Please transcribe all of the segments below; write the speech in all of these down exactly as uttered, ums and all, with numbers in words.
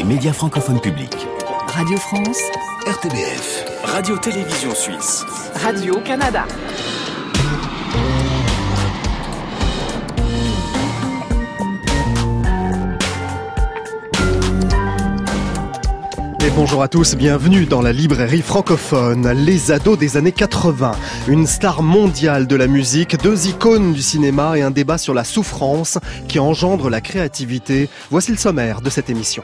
les médias francophones publics. Radio France, R T B F, Radio-Télévision Suisse, Radio-Canada. Et bonjour à tous, bienvenue dans la librairie francophone. Les ados des années quatre-vingts, une star mondiale de la musique, deux icônes du cinéma et un débat sur la souffrance qui engendre la créativité. Voici le sommaire de cette émission.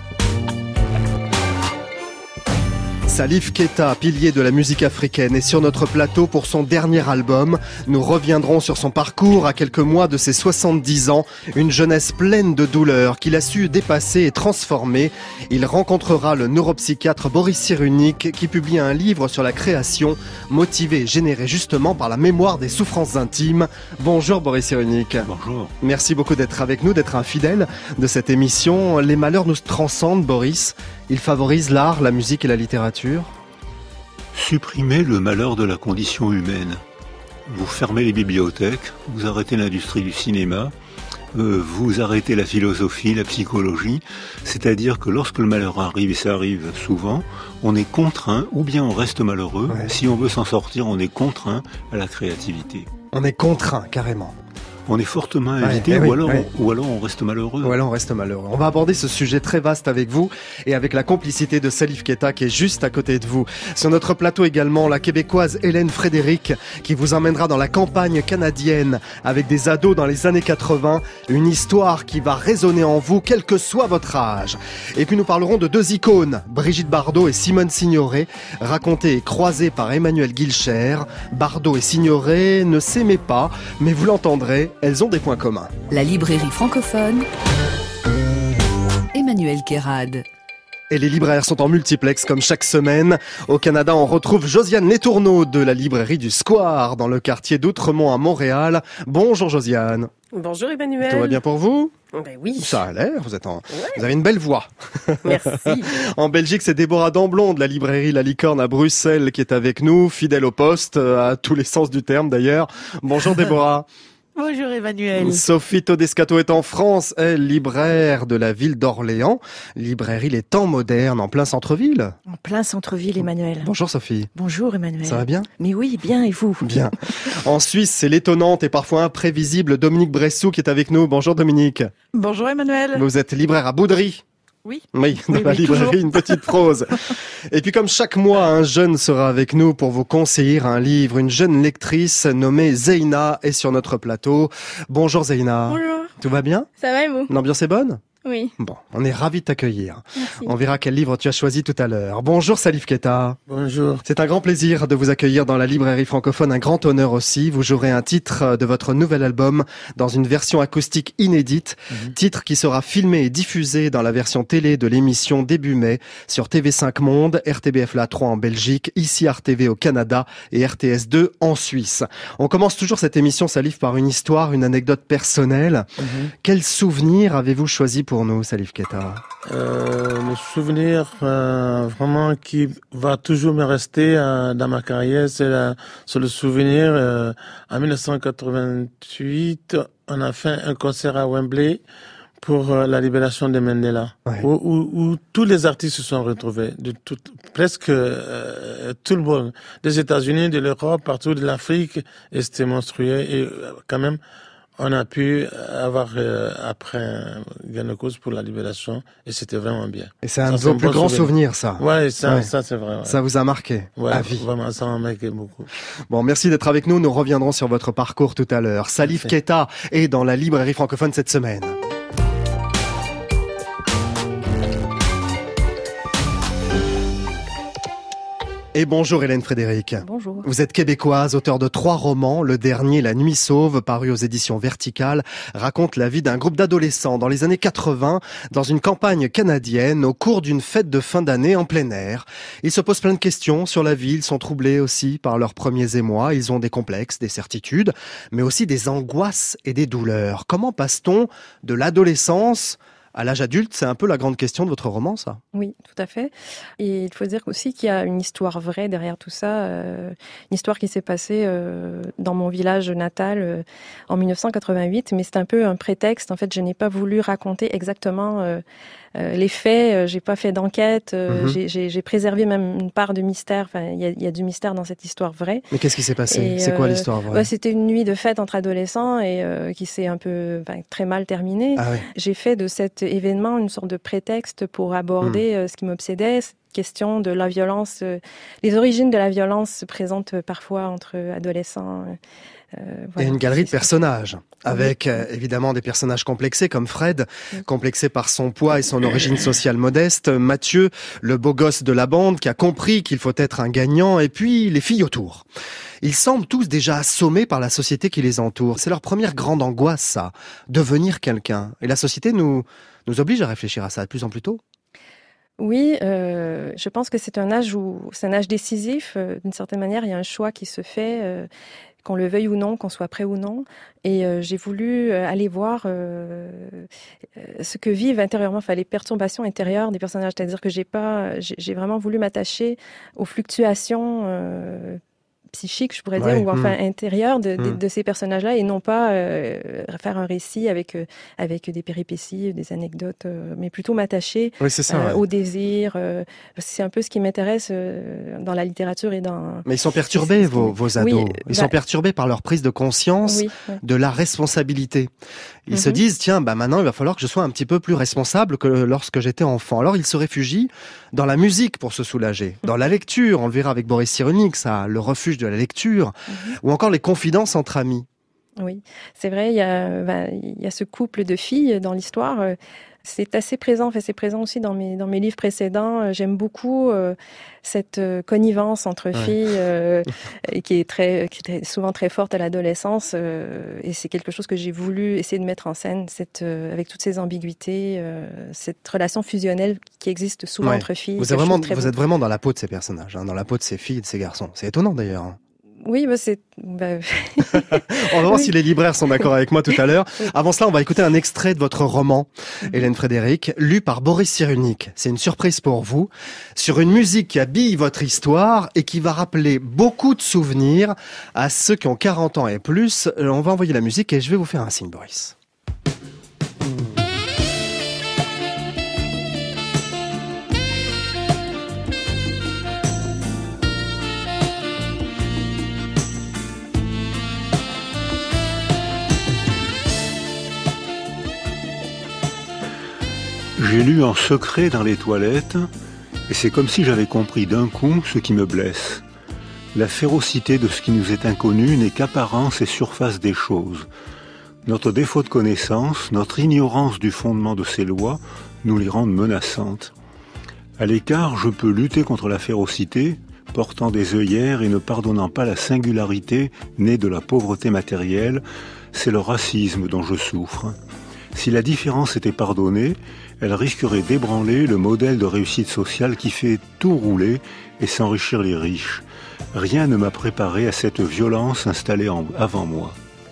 Salif Keita, pilier de la musique africaine, est sur notre plateau pour son dernier album. Nous reviendrons sur son parcours à quelques mois de ses soixante-dix ans, une jeunesse pleine de douleurs qu'il a su dépasser et transformer. Il rencontrera le neuropsychiatre Boris Cyrulnik qui publie un livre sur la création, motivé et généré justement par la mémoire des souffrances intimes. Bonjour Boris Cyrulnik. Bonjour. Merci beaucoup d'être avec nous, d'être un fidèle de cette émission. Les malheurs nous transcendent, Boris. Ils favorisent l'art, la musique et la littérature. Supprimez le malheur de la condition humaine. Vous fermez les bibliothèques, vous arrêtez l'industrie du cinéma, euh, vous arrêtez la philosophie, la psychologie. C'est-à-dire que lorsque le malheur arrive, et ça arrive souvent, on est contraint, ou bien on reste malheureux. Ouais. Si on veut s'en sortir, on est contraint à la créativité. On est contraint, carrément. On est fortement invité, ouais, ou, oui, alors, oui. ou alors on reste malheureux. Ou alors on reste malheureux. On va aborder ce sujet très vaste avec vous et avec la complicité de Salif Keita qui est juste à côté de vous. Sur notre plateau également, la Québécoise Hélène Frédéric qui vous emmènera dans la campagne canadienne avec des ados dans les années quatre-vingts. Une histoire qui va résonner en vous, quel que soit votre âge. Et puis nous parlerons de deux icônes, Brigitte Bardot et Simone Signoret, racontées et croisées par Emmanuel Guilcher. Bardot et Signoret ne s'aimaient pas, mais vous l'entendrez, elles ont des points communs. La librairie francophone, Emmanuel Kérad. Et les libraires sont en multiplex comme chaque semaine. Au Canada, on retrouve Josiane Letourneau de la librairie du Square dans le quartier d'Outremont à Montréal. Bonjour Josiane. Bonjour Emmanuel. Tout va bien pour vous ? Ben oui. Ça a l'air, vous êtes en... Ouais. Vous avez une belle voix. Merci. En Belgique, c'est Déborah Damblon de la librairie La Licorne à Bruxelles qui est avec nous, fidèle au poste, à tous les sens du terme d'ailleurs. Bonjour Déborah. Bonjour Emmanuel. Sophie Todescato est en France, elle, libraire de la ville d'Orléans. Librairie Les Temps Modernes, en plein centre-ville. En plein centre-ville, Emmanuel. Bonjour Sophie. Bonjour Emmanuel. Ça va bien ? Mais oui, bien, et vous ? Bien. En Suisse, c'est l'étonnante et parfois imprévisible Dominique Bressou qui est avec nous. Bonjour Dominique. Bonjour Emmanuel. Vous êtes libraire à Boudry. Oui. Oui, dans oui, la oui, librairie, toujours. une petite prose. Et puis comme chaque mois, un jeune sera avec nous pour vous conseiller un livre. Une jeune lectrice nommée Zeina est sur notre plateau. Bonjour Zeina. Bonjour. Tout va bien ? Ça va et vous ? L'ambiance est bonne ? Oui. Bon, on est ravis de t'accueillir. Merci. On verra quel livre tu as choisi tout à l'heure. Bonjour Salif Keita. Bonjour. C'est un grand plaisir de vous accueillir dans la librairie francophone, un grand honneur aussi. Vous jouerez un titre de votre nouvel album dans une version acoustique inédite, mm-hmm. titre qui sera filmé et diffusé dans la version télé de l'émission début mai sur T V cinq Monde, R T B F La trois en Belgique, ici R T V au Canada et R T S deux en Suisse. On commence toujours cette émission, Salif, par une histoire, une anecdote personnelle. Mm-hmm. Quel souvenir avez-vous choisi pour nous, Salif Keita ? euh, Le souvenir euh, vraiment qui va toujours me rester euh, dans ma carrière, c'est, la, c'est le souvenir euh, en dix-neuf cent quatre-vingt-huit, on a fait un concert à Wembley pour euh, la libération de Mandela, ouais. où, où, où tous les artistes se sont retrouvés, de tout, presque euh, tout le monde, des États-Unis, de l'Europe, partout de l'Afrique, et c'était monstrueux, et euh, quand même, on a pu avoir euh, après gain de cause pour la libération et c'était vraiment bien. Et c'est un de vos plus grands souvenirs, ça. Ouais, ça, ouais. ça c'est vrai. Ouais. Ça vous a marqué ouais, à vie. Vraiment, ça m'a marqué beaucoup. Bon, merci d'être avec nous. Nous reviendrons sur votre parcours tout à l'heure. Salif Keita est dans la librairie francophone cette semaine. Et bonjour Hélène Frédéric. Bonjour. Vous êtes québécoise, auteure de trois romans. Le dernier, La Nuit Sauve, paru aux éditions Verticales, raconte la vie d'un groupe d'adolescents dans les années quatre-vingts, dans une campagne canadienne, au cours d'une fête de fin d'année en plein air. Ils se posent plein de questions sur la vie, ils sont troublés aussi par leurs premiers émois. Ils ont des complexes, des certitudes, mais aussi des angoisses et des douleurs. Comment passe-t-on de l'adolescence À l'âge adulte, c'est un peu la grande question de votre roman, ça. Oui, tout à fait. Et il faut dire aussi qu'il y a une histoire vraie derrière tout ça, euh, une histoire qui s'est passée euh, dans mon village natal euh, en mille neuf cent quatre-vingt-huit, mais c'est un peu un prétexte. En fait, je n'ai pas voulu raconter exactement euh, euh, les faits, euh, j'ai pas fait d'enquête, euh, mm-hmm. j'ai, j'ai, j'ai préservé même une part de mystère. Enfin, il y a, il y a du mystère dans cette histoire vraie. Mais qu'est-ce qui s'est passé? Et, C'est quoi euh, l'histoire vraie? Ouais, c'était une nuit de fête entre adolescents et euh, qui s'est un peu, enfin, très mal terminée. Ah ouais. J'ai fait de cet événement une sorte de prétexte pour aborder mmh. euh, ce qui m'obsédait, cette question de la violence, euh, les origines de la violence se présentent euh, parfois entre adolescents. Euh, voilà. Et une galerie de personnages, avec euh, évidemment des personnages complexés comme Fred, oui. complexé par son poids et son origine sociale modeste, Mathieu, le beau gosse de la bande qui a compris qu'il faut être un gagnant, et puis les filles autour. Ils semblent tous déjà assommés par la société qui les entoure. C'est leur première grande angoisse, ça, devenir quelqu'un. Et la société nous, nous oblige à réfléchir à ça de plus en plus tôt. Oui, euh, je pense que c'est un âge où c'est un âge décisif. Euh, d'une certaine manière, il y a un choix qui se fait, euh, qu'on le veuille ou non, qu'on soit prêt ou non. Et euh, j'ai voulu euh, aller voir euh, ce que vivent intérieurement, enfin les perturbations intérieures des personnages. C'est-à-dire que j'ai pas, j'ai, j'ai vraiment voulu m'attacher aux fluctuations Euh, psychique, je pourrais dire, ouais, ou enfin mmh. intérieur de, de, de ces personnages-là, et non pas euh, faire un récit avec, euh, avec des péripéties, des anecdotes, euh, mais plutôt m'attacher oui, c'est ça, euh, ouais. au désir. Euh, c'est un peu ce qui m'intéresse euh, dans la littérature et dans... Mais ils sont perturbés, c'est, c'est vos, vos ados. Oui, ils bah, sont perturbés par leur prise de conscience oui, ouais. de la responsabilité. Ils mm-hmm. se disent, tiens, bah maintenant, il va falloir que je sois un petit peu plus responsable que lorsque j'étais enfant. Alors, ils se réfugient dans la musique pour se soulager, dans la lecture, on le verra avec Boris Cyrulnik, ça, le refuge de la lecture, mmh. ou encore les confidences entre amis. Oui, c'est vrai, il y a, ben, il y a ce couple de filles dans l'histoire. C'est assez présent, enfin, c'est présent aussi dans mes, dans mes livres précédents. J'aime beaucoup euh, cette euh, connivence entre ouais. filles euh, qui, est très, qui est souvent très forte à l'adolescence. Euh, et c'est quelque chose que j'ai voulu essayer de mettre en scène, cette, euh, avec toutes ces ambiguïtés, euh, cette relation fusionnelle qui existe souvent ouais. entre filles. Vous, êtes vraiment, vous êtes vraiment dans la peau de ces personnages, hein, dans la peau de ces filles et de ces garçons. C'est étonnant d'ailleurs. Oui, bah c'est... Bah... on va voir oui. si les libraires sont d'accord avec moi tout à l'heure. Avant cela, on va écouter un extrait de votre roman, mm-hmm. Hélène Frédéric, lu par Boris Cyrulnik. C'est une surprise pour vous, sur une musique qui habille votre histoire et qui va rappeler beaucoup de souvenirs à ceux qui ont quarante ans et plus. On va envoyer la musique et je vais vous faire un signe, Boris. J'ai lu en secret dans les toilettes, et c'est comme si j'avais compris d'un coup ce qui me blesse. La férocité de ce qui nous est inconnu n'est qu'apparence et surface des choses. Notre défaut de connaissance, notre ignorance du fondement de ces lois, nous les rendent menaçantes. À l'écart, je peux lutter contre la férocité, portant des œillères et ne pardonnant pas la singularité née de la pauvreté matérielle. C'est le racisme dont je souffre. Si la différence était pardonnée, elle risquerait d'ébranler le modèle de réussite sociale qui fait tout rouler et s'enrichir les riches. Rien ne m'a préparé à cette violence installée en, avant moi.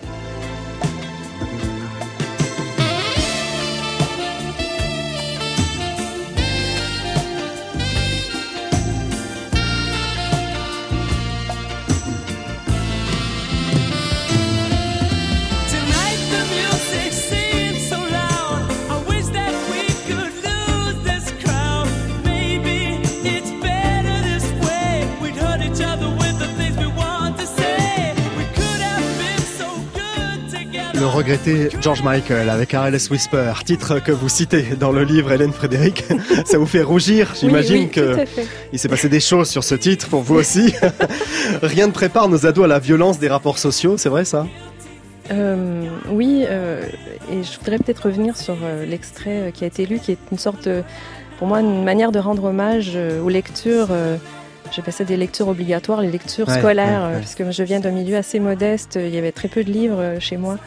Le regretté George Michael avec R L S Whisper, titre que vous citez dans le livre Hélène Frédéric. Ça vous fait rougir, j'imagine oui, oui, que il s'est passé des choses sur ce titre pour vous aussi. Rien ne prépare nos ados à la violence des rapports sociaux, c'est vrai ça ? Euh, oui, euh, et je voudrais peut-être revenir sur euh, l'extrait qui a été lu, qui est une sorte, de, pour moi, une manière de rendre hommage euh, aux lectures. Euh, J'ai passé des lectures obligatoires, les lectures ouais, scolaires, ouais, ouais. parce que je viens d'un milieu assez modeste, il y avait très peu de livres chez moi.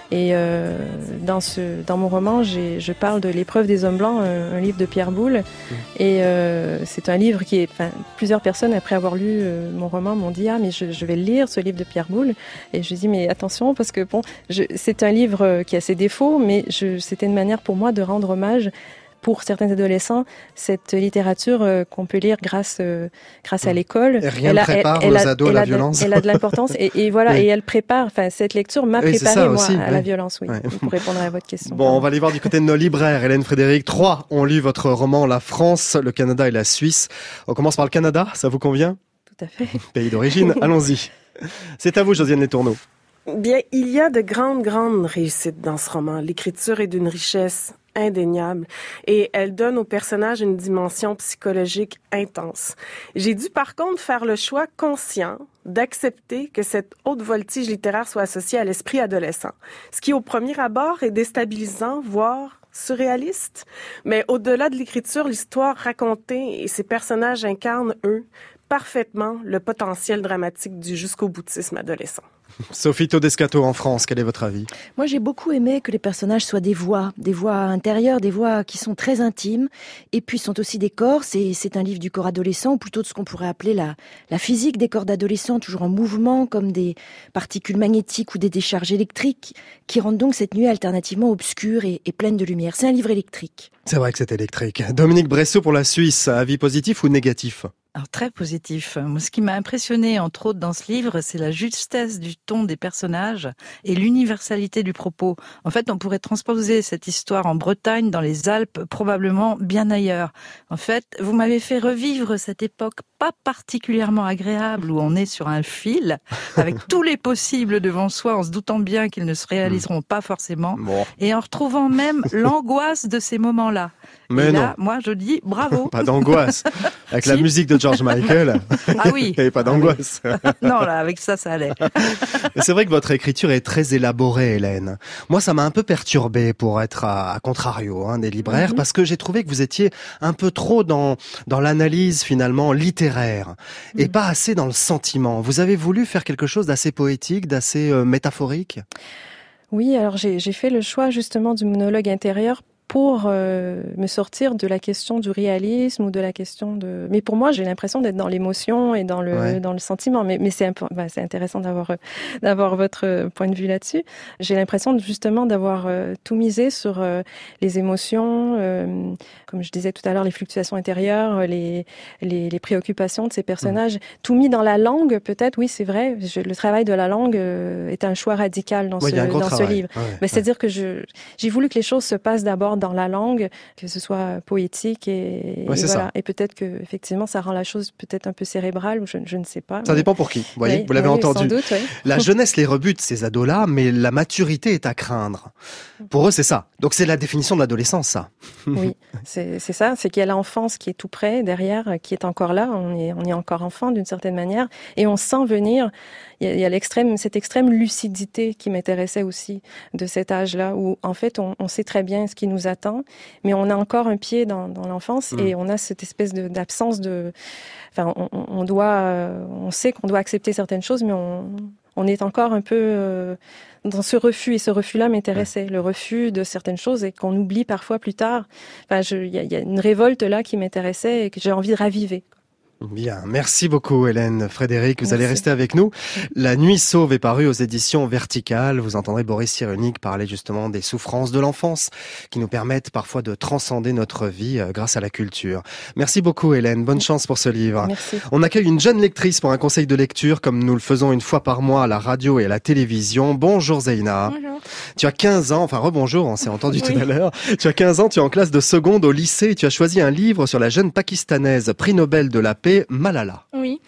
Et euh, dans, ce, dans mon roman, j'ai, je parle de L'épreuve des hommes blancs, un, un livre de Pierre Boulle. Mmh. Et euh, c'est un livre qui est... Enfin, plusieurs personnes, après avoir lu euh, mon roman, m'ont dit « Ah, mais je, je vais le lire, ce livre de Pierre Boulle. » Et je dis « Mais attention, parce que bon, je, c'est un livre qui a ses défauts, mais je, c'était une manière pour moi de rendre hommage pour certains adolescents, cette littérature euh, qu'on peut lire grâce euh, grâce à l'école. Et rien ne prépare aux ados à la violence. Elle a de l'importance et, et voilà, oui. Et elle prépare, enfin cette lecture m'a oui, préparé moi aussi, à oui. la violence, oui, ouais. Pour répondre à votre question. Bon, on va aller voir du côté de nos libraires. Hélène Frédéric, trois ont lu votre roman La France, le Canada et la Suisse. On commence par le Canada, ça vous convient ? Tout à fait. Pays d'origine, allons-y. C'est à vous, Josiane Letourneau. Bien, il y a de grandes, grandes réussites dans ce roman. L'écriture est d'une richesse indéniable et elle donne au personnage une dimension psychologique intense. J'ai dû par contre faire le choix conscient d'accepter que cette haute voltige littéraire soit associée à l'esprit adolescent, ce qui au premier abord est déstabilisant, voire surréaliste. Mais au-delà de l'écriture, l'histoire racontée et ses personnages incarnent, eux, parfaitement le potentiel dramatique du jusqu'au-boutisme adolescent. Sophie Todescato, en France, quel est votre avis ? Moi, j'ai beaucoup aimé que les personnages soient des voix, des voix intérieures, des voix qui sont très intimes, et puis sont aussi des corps. C'est, c'est un livre du corps adolescent, ou plutôt de ce qu'on pourrait appeler la, la physique des corps d'adolescents, toujours en mouvement, comme des particules magnétiques ou des décharges électriques, qui rendent donc cette nuit alternativement obscure et, et pleine de lumière. C'est un livre électrique. C'est vrai que c'est électrique. Dominique Bressot pour la Suisse, avis positif ou négatif ? Alors, très positif. Moi, ce qui m'a impressionné, entre autres, dans ce livre, c'est la justesse du ton des personnages et l'universalité du propos. En fait, on pourrait transposer cette histoire en Bretagne, dans les Alpes, probablement bien ailleurs. En fait, vous m'avez fait revivre cette époque pas particulièrement agréable où on est sur un fil, avec tous les possibles devant soi, en se doutant bien qu'ils ne se réaliseront pas forcément, bon. Et en retrouvant même l'angoisse de ces moments-là. Mais et non. Là, moi, je dis bravo. Pas d'angoisse. Avec si. La musique de George Michael. Ah oui. Il n'y avait pas d'angoisse. Ah oui. Non, là, avec ça, ça allait. Mais c'est vrai que votre écriture est très élaborée, Hélène. Moi, ça m'a un peu perturbé pour être à, à contrario hein, des libraires, mm-hmm. parce que j'ai trouvé que vous étiez un peu trop dans, dans l'analyse, finalement, littéraire, et mm-hmm. pas assez dans le sentiment. Vous avez voulu faire quelque chose d'assez poétique, d'assez euh, métaphorique ? Oui, alors j'ai, j'ai fait le choix, justement, du monologue intérieur pour euh, me sortir de la question du réalisme ou de la question de... Mais pour moi, j'ai l'impression d'être dans l'émotion et dans le ouais. dans le sentiment. Mais mais c'est un peu, bah, c'est intéressant d'avoir d'avoir votre point de vue là-dessus. J'ai l'impression de, justement d'avoir euh, tout misé sur euh, les émotions, euh, comme je disais tout à l'heure, les fluctuations intérieures, les les, les préoccupations de ces personnages. Mmh. Tout mis dans la langue, peut-être. Oui, c'est vrai. Je, le travail de la langue euh, est un choix radical dans ouais, ce dans travail. ce livre. Ouais, mais ouais. C'est-à-dire que je j'ai voulu que les choses se passent d'abord dans la langue, que ce soit poétique et, ouais, et voilà. Ça. Et peut-être que effectivement ça rend la chose peut-être un peu cérébrale ou je, je ne sais pas. Ça mais... dépend pour qui. Vous voyez, oui, vous l'avez oui, entendu. Sans doute, oui. La jeunesse les rebute ces ados-là, mais la maturité est à craindre. Pour eux, c'est ça. Donc c'est la définition de l'adolescence, ça. Oui, c'est, c'est ça. C'est qu'il y a l'enfance qui est tout près derrière, qui est encore là. On est, on est encore enfant d'une certaine manière, et on sent venir. Il y a, il y a l'extrême, cette extrême lucidité qui m'intéressait aussi de cet âge-là, où en fait on, on sait très bien ce qui nous attend, mais on a encore un pied dans, dans l'enfance mmh. et on a cette espèce de, d'absence de. Enfin, on, on doit, euh, on sait qu'on doit accepter certaines choses, mais on, on est encore un peu euh, dans ce refus. Et ce refus-là m'intéressait, ouais. le refus de certaines choses et qu'on oublie parfois plus tard. Enfin, il y, y a une révolte là qui m'intéressait et que j'ai envie de raviver. Bien, merci beaucoup Hélène Frédéric, vous merci. Allez rester avec nous. La Nuit sauve est parue aux éditions Verticales. Vous entendrez Boris Cyrulnik parler justement des souffrances de l'enfance qui nous permettent parfois de transcender notre vie grâce à la culture. Merci beaucoup Hélène, bonne chance pour ce livre. Merci. On accueille une jeune lectrice pour un conseil de lecture comme nous le faisons une fois par mois à la radio et à la télévision. Bonjour Zeina. Bonjour. Tu as quinze ans, enfin rebonjour, on s'est entendu oui. tout à l'heure. Tu as quinze ans, tu es en classe de seconde au lycée et tu as choisi un livre sur la jeune pakistanaise, prix Nobel de la paix, Malala. Oui,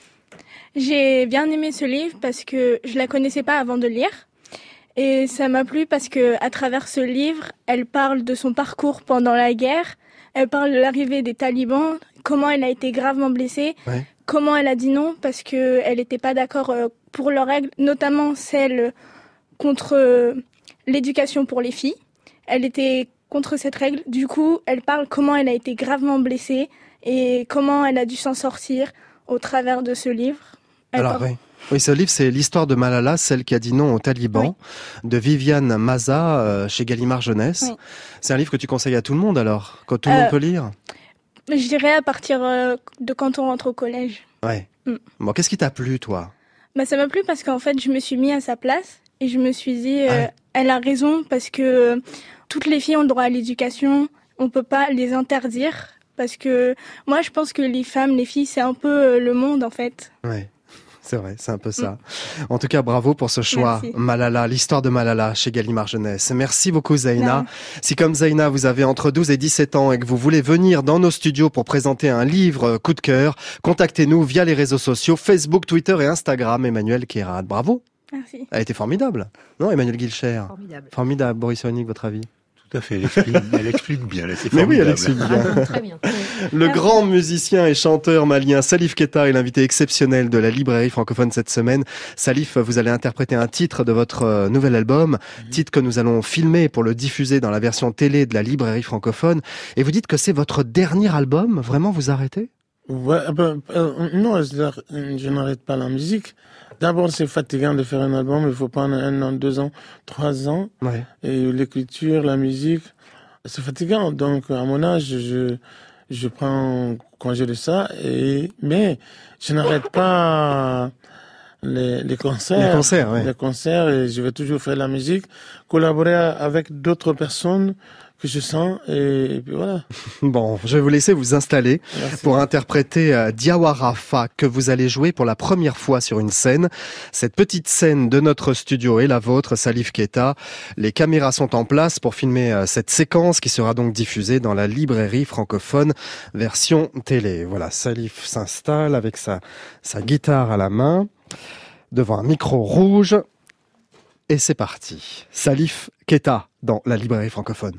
j'ai bien aimé ce livre parce que je la connaissais pas avant de le lire et ça m'a plu parce que à travers ce livre, elle parle de son parcours pendant la guerre, elle parle de l'arrivée des talibans, comment elle a été gravement blessée, ouais. comment elle a dit non parce que elle n'était pas d'accord pour leurs règles, notamment celle contre l'éducation pour les filles. Elle était contre cette règle, du coup, elle parle comment elle a été gravement blessée et comment elle a dû s'en sortir au travers de ce livre. Elle Alors parle... oui, Oui, ce livre, c'est l'histoire de Malala, celle qui a dit non aux talibans, oui. de Viviane Maza, euh, chez Gallimard Jeunesse. Oui. C'est un livre que tu conseilles à tout le monde, alors, que tout le euh, monde peut lire? Je dirais à partir euh, de quand on rentre au collège. Ouais. Mm. Bon, qu'est-ce qui t'a plu, toi? Bah, ça m'a plu parce qu'en fait, je me suis mis à sa place et je me suis dit, euh, ah. elle a raison parce que euh, toutes les filles ont le droit à l'éducation, on peut pas les interdire parce que moi, je pense que les femmes, les filles, c'est un peu euh, le monde, en fait. Ouais. C'est vrai, c'est un peu ça. Mmh. En tout cas, bravo pour ce choix. Merci. Malala, l'histoire de Malala chez Gallimard Jeunesse. Merci beaucoup, Zaina. Non. Si comme Zaina, vous avez entre douze et dix-sept ans et que vous voulez venir dans nos studios pour présenter un livre coup de cœur, contactez-nous via les réseaux sociaux, Facebook, Twitter et Instagram. Emmanuel Kérat. Bravo. Merci. Elle a été formidable. Non, Emmanuel Guilcher. Formidable. Formidable. Boris Cyrulnik, votre avis? Tout à fait, elle explique, elle explique bien. Là, c'est Mais oui, elle explique bien. Ah, très bien. Le grand musicien et chanteur malien Salif Keita est l'invité exceptionnel de la librairie francophone cette semaine. Salif, vous allez interpréter un titre de votre nouvel album, mmh. titre que nous allons filmer pour le diffuser dans la version télé de la librairie francophone. Et vous dites que c'est votre dernier album? Vraiment, vous arrêtez? Ouais, ben, euh, non, je, je n'arrête pas la musique. D'abord, c'est fatigant de faire un album. Il faut prendre un an, deux ans, trois ans. Ouais. Et l'écriture, la musique, c'est fatigant. Donc, à mon âge, je, je prends congé de ça. Et, mais je n'arrête pas les, les concerts. Les concerts, oui. Les concerts. Et je vais toujours faire la musique, collaborer avec d'autres personnes que je sens, et, et puis voilà. Bon, je vais vous laisser vous installer Merci. Pour interpréter euh, Diawara Fa, que vous allez jouer pour la première fois sur une scène. Cette petite scène de notre studio est la vôtre, Salif Keita. Les caméras sont en place pour filmer euh, cette séquence qui sera donc diffusée dans la librairie francophone version télé. Voilà, Salif s'installe avec sa, sa guitare à la main, devant un micro rouge. Et c'est parti. Salif Keita dans la librairie francophone.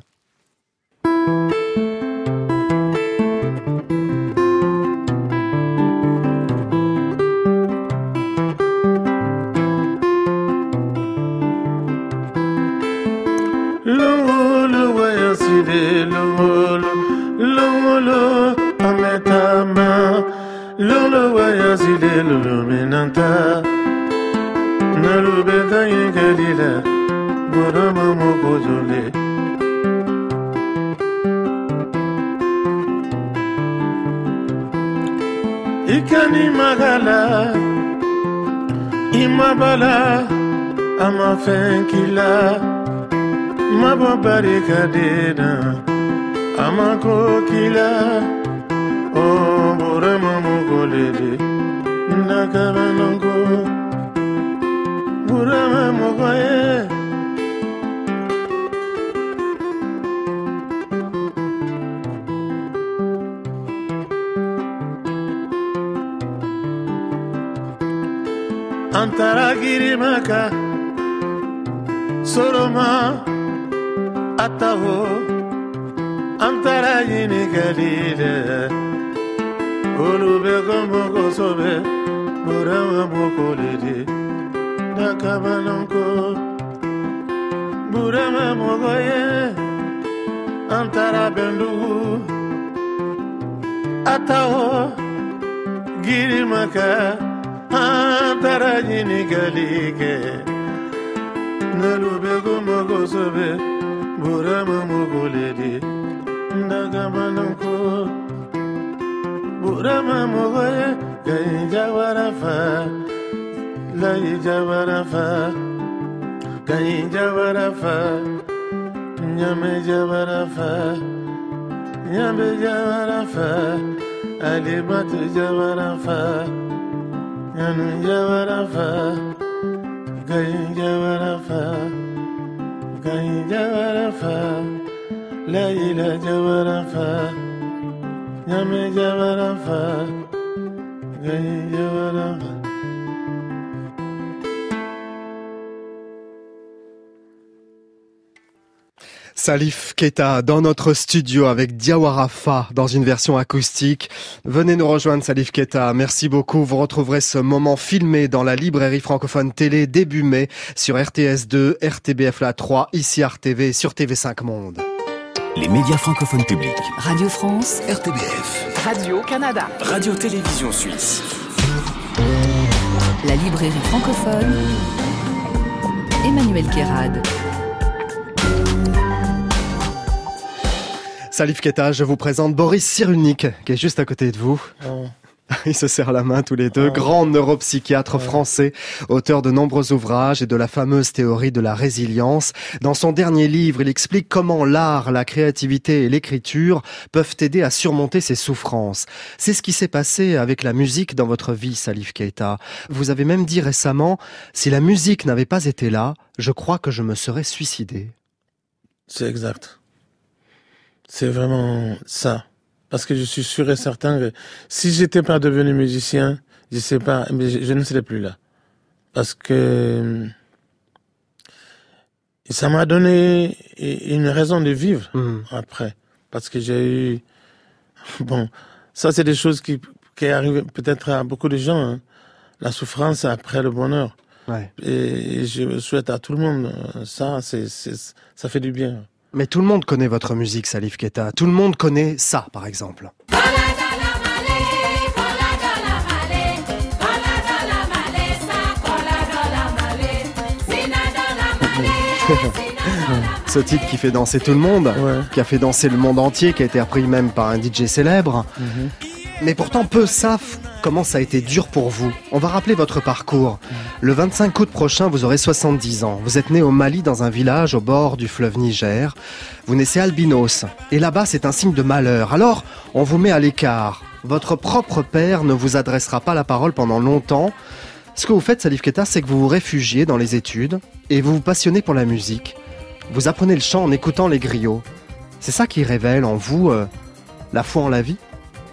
Ikani magala, imabala, ama fenkila, mabobari kadena, ama kokila, o burama mugolele, nakabanongo, burama mugoye. Antara girimaka Soroma Ataho Antara yini galile Olube gomo gosobe Burama mokolede Nakabanonko Burama mogoye Antara bendu Ataho Girimaka Antara yini galige Nalube gomo gosobe Burama mogolede Ndagamanonko Burama mogoye Gainja warafa Laija warafa Gainja warafa Nyameja warafa Nyameja warafa Alibatu jawarafa Yanu jawarafa, gayin jawarafa, gayin jawarafa, layla jawarafa, yame jawarafa, gayin jawarafa. Salif Keita dans notre studio avec Diawara Fa dans une version acoustique. Venez nous rejoindre, Salif Keita. Merci beaucoup. Vous retrouverez ce moment filmé dans la librairie francophone télé début mai sur R T S deux, R T B F La trois, ici R T V et sur T V cinq Monde. Les médias francophones publics. Radio France, R T B F. Radio-Canada. Radio-Télévision Suisse. La librairie francophone, Emmanuel Kérad. Salif Keita, je vous présente Boris Cyrulnik, qui est juste à côté de vous. Oh. Ils se serrent la main tous les deux. Oh. Grand neuropsychiatre oh. français, auteur de nombreux ouvrages et de la fameuse théorie de la résilience. Dans son dernier livre, il explique comment l'art, la créativité et l'écriture peuvent aider à surmonter ses souffrances. C'est ce qui s'est passé avec la musique dans votre vie, Salif Keita. Vous avez même dit récemment, si la musique n'avait pas été là, je crois que je me serais suicidé. C'est exact. C'est vraiment ça. Parce que je suis sûr et certain que si j'étais pas devenu musicien, je sais pas, mais je, je ne serais plus là. Parce que ça m'a donné une raison de vivre mmh. après. Parce que j'ai eu, bon, ça c'est des choses qui, qui arrivent peut-être à beaucoup de gens, hein. La souffrance après le bonheur. Ouais. Et je souhaite à tout le monde ça, c'est, c'est, ça fait du bien. Mais tout le monde connaît votre musique, Salif Keita. Tout le monde connaît ça, par exemple. Ce titre qui fait danser tout le monde, ouais. qui a fait danser le monde entier, qui a été repris même par un D J célèbre. Mm-hmm. Mais pourtant, peu savent comment ça a été dur pour vous. On va rappeler votre parcours. Le vingt-cinq août prochain, vous aurez soixante-dix ans. Vous êtes né au Mali, dans un village au bord du fleuve Niger. Vous naissez albinos. Et là-bas, c'est un signe de malheur. Alors, on vous met à l'écart. Votre propre père ne vous adressera pas la parole pendant longtemps. Ce que vous faites, Salif Keita, c'est que vous vous réfugiez dans les études et vous vous passionnez pour la musique. Vous apprenez le chant en écoutant les griots. C'est ça qui révèle en vous euh, la foi en la vie ?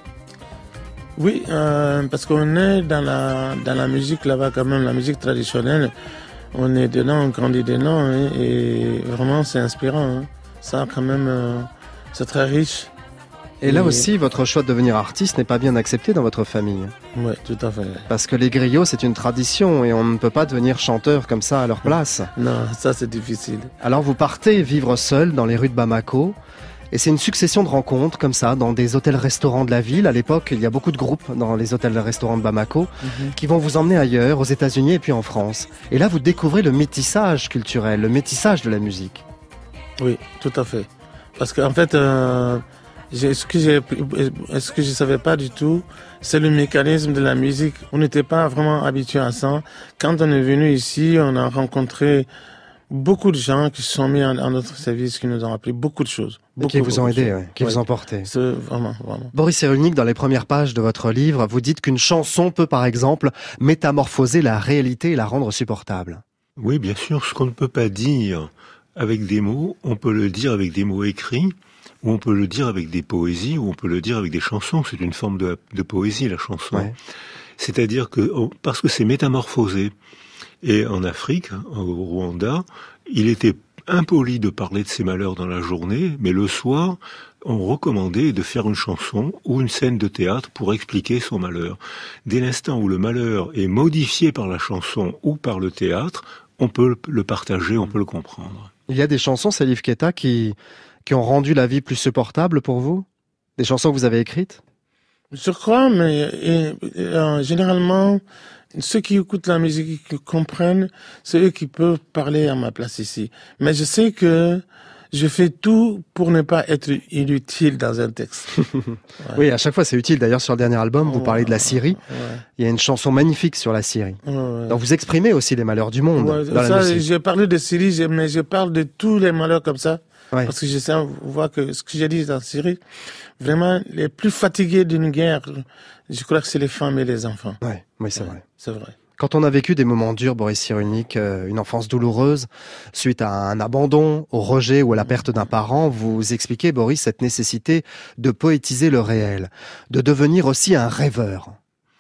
Oui, euh, parce qu'on est dans la dans la musique là-bas quand même, la musique traditionnelle. On est dedans, on grandit dedans, hein, et vraiment c'est inspirant. Hein. Ça quand même, euh, c'est très riche. Et, et là aussi, votre choix de devenir artiste n'est pas bien accepté dans votre famille. Oui, tout à fait. Parce que les griots, c'est une tradition et on ne peut pas devenir chanteur comme ça à leur place. Non, ça c'est difficile. Alors vous partez vivre seul dans les rues de Bamako. Et c'est une succession de rencontres comme ça dans des hôtels-restaurants de la ville. À l'époque, il y a beaucoup de groupes dans les hôtels-restaurants de Bamako mm-hmm. qui vont vous emmener ailleurs, aux États-Unis et puis en France. Et là, vous découvrez le métissage culturel, le métissage de la musique. Oui, tout à fait. Parce qu'en fait, euh, j'ai, ce que j'ai, ce que je savais pas du tout, c'est le mécanisme de la musique. On n'était pas vraiment habitué à ça. Quand on est venu ici, on a rencontré beaucoup de gens qui se sont mis à notre service, qui nous ont appris beaucoup de choses. Beaucoup, qui vous ont aidé, ouais, qui ouais. vous ont porté. C'est vraiment, vraiment. Boris Cyrulnik, dans les premières pages de votre livre, vous dites qu'une chanson peut, par exemple, métamorphoser la réalité et la rendre supportable. Oui, bien sûr. Ce qu'on ne peut pas dire avec des mots, on peut le dire avec des mots écrits, ou on peut le dire avec des poésies, ou on peut le dire avec des chansons. C'est une forme de, de poésie, la chanson. Ouais. C'est-à-dire que, parce que c'est métamorphosé. Et en Afrique, au Rwanda, il était impoli de parler de ses malheurs dans la journée, mais le soir, on recommandait de faire une chanson ou une scène de théâtre pour expliquer son malheur. Dès l'instant où le malheur est modifié par la chanson ou par le théâtre, on peut le partager, on peut le comprendre. Il y a des chansons, Salif Keita, qui, qui ont rendu la vie plus supportable pour vous ? Des chansons que vous avez écrites ? Je crois, mais et, euh, généralement, ceux qui écoutent la musique, qui comprennent, c'est eux qui peuvent parler à ma place ici. Mais je sais que je fais tout pour ne pas être inutile dans un texte. Ouais. Oui, à chaque fois c'est utile. D'ailleurs, sur le dernier album, vous parlez de la Syrie. Ouais. Il y a une chanson magnifique sur la Syrie. Ouais. Donc vous exprimez aussi les malheurs du monde ouais, dans ça, la musique. J'ai parlé de Syrie, mais je parle de tous les malheurs comme ça. Ouais. Parce que je sais, on voit que ce que j'ai dit dans Syrie, vraiment, les plus fatigués d'une guerre, je crois que c'est les femmes et les enfants. Ouais, oui, c'est ouais, vrai. C'est vrai. Quand on a vécu des moments durs, Boris Cyrulnik, euh, une enfance douloureuse, suite à un abandon, au rejet ou à la perte d'un parent, vous expliquez, Boris, cette nécessité de poétiser le réel, de devenir aussi un rêveur.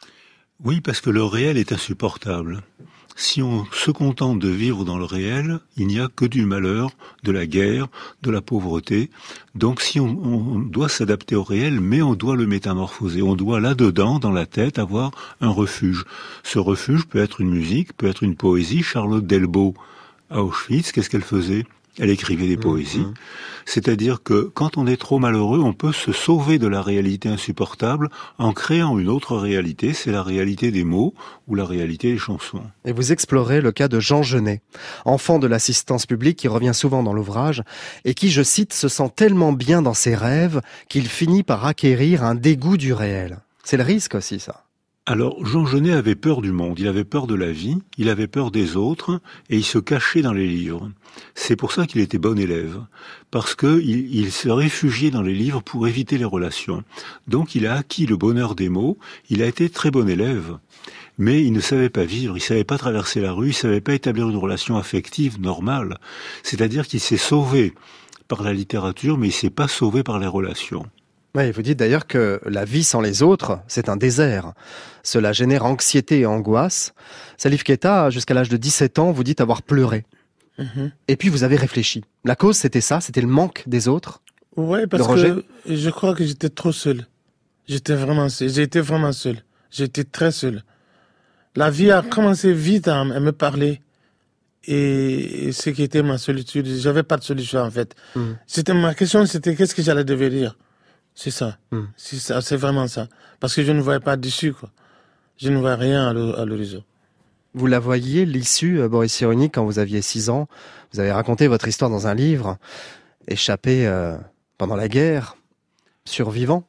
Oui, parce que le réel est insupportable. Si on se contente de vivre dans le réel, il n'y a que du malheur, de la guerre, de la pauvreté. Donc si on, on doit s'adapter au réel, mais on doit le métamorphoser. On doit là-dedans, dans la tête, avoir un refuge. Ce refuge peut être une musique, peut être une poésie. Charlotte Delbo, à Auschwitz, qu'est-ce qu'elle faisait ? Elle écrivait des poésies. Mmh. C'est-à-dire que quand on est trop malheureux, on peut se sauver de la réalité insupportable en créant une autre réalité. C'est la réalité des mots ou la réalité des chansons. Et vous explorez le cas de Jean Genet, enfant de l'assistance publique qui revient souvent dans l'ouvrage et qui, je cite, se sent tellement bien dans ses rêves qu'il finit par acquérir un dégoût du réel. C'est le risque aussi, ça. Alors, Jean Genet avait peur du monde, il avait peur de la vie, il avait peur des autres, et il se cachait dans les livres. C'est pour ça qu'il était bon élève, parce que il, il se réfugiait dans les livres pour éviter les relations. Donc, il a acquis le bonheur des mots, il a été très bon élève, mais il ne savait pas vivre, il savait pas traverser la rue, il savait pas établir une relation affective normale. C'est-à-dire qu'il s'est sauvé par la littérature, mais il s'est pas sauvé par les relations. Oui, vous dites d'ailleurs que la vie sans les autres, c'est un désert. Cela génère anxiété et angoisse. Salif Keita, jusqu'à l'âge de dix-sept ans, vous dites avoir pleuré. Mm-hmm. Et puis vous avez réfléchi. La cause, c'était ça, c'était le manque des autres. Oui, parce que je crois que j'étais trop seul. J'étais vraiment seul. J'ai été vraiment seul. J'étais très seul. La vie a commencé vite à me parler. Et ce qui était ma solitude, j'avais pas de solution en fait. Mm. C'était ma question, c'était qu'est-ce que j'allais devenir. C'est ça. Mm. C'est ça, c'est vraiment ça. Parce que je ne voyais pas d'issue, quoi. Je ne voyais rien à l'horizon. Vous la voyiez, l'issue, Boris Cyrulnik, quand vous aviez six ans. Vous avez raconté votre histoire dans un livre, échappé euh, pendant la guerre, survivant.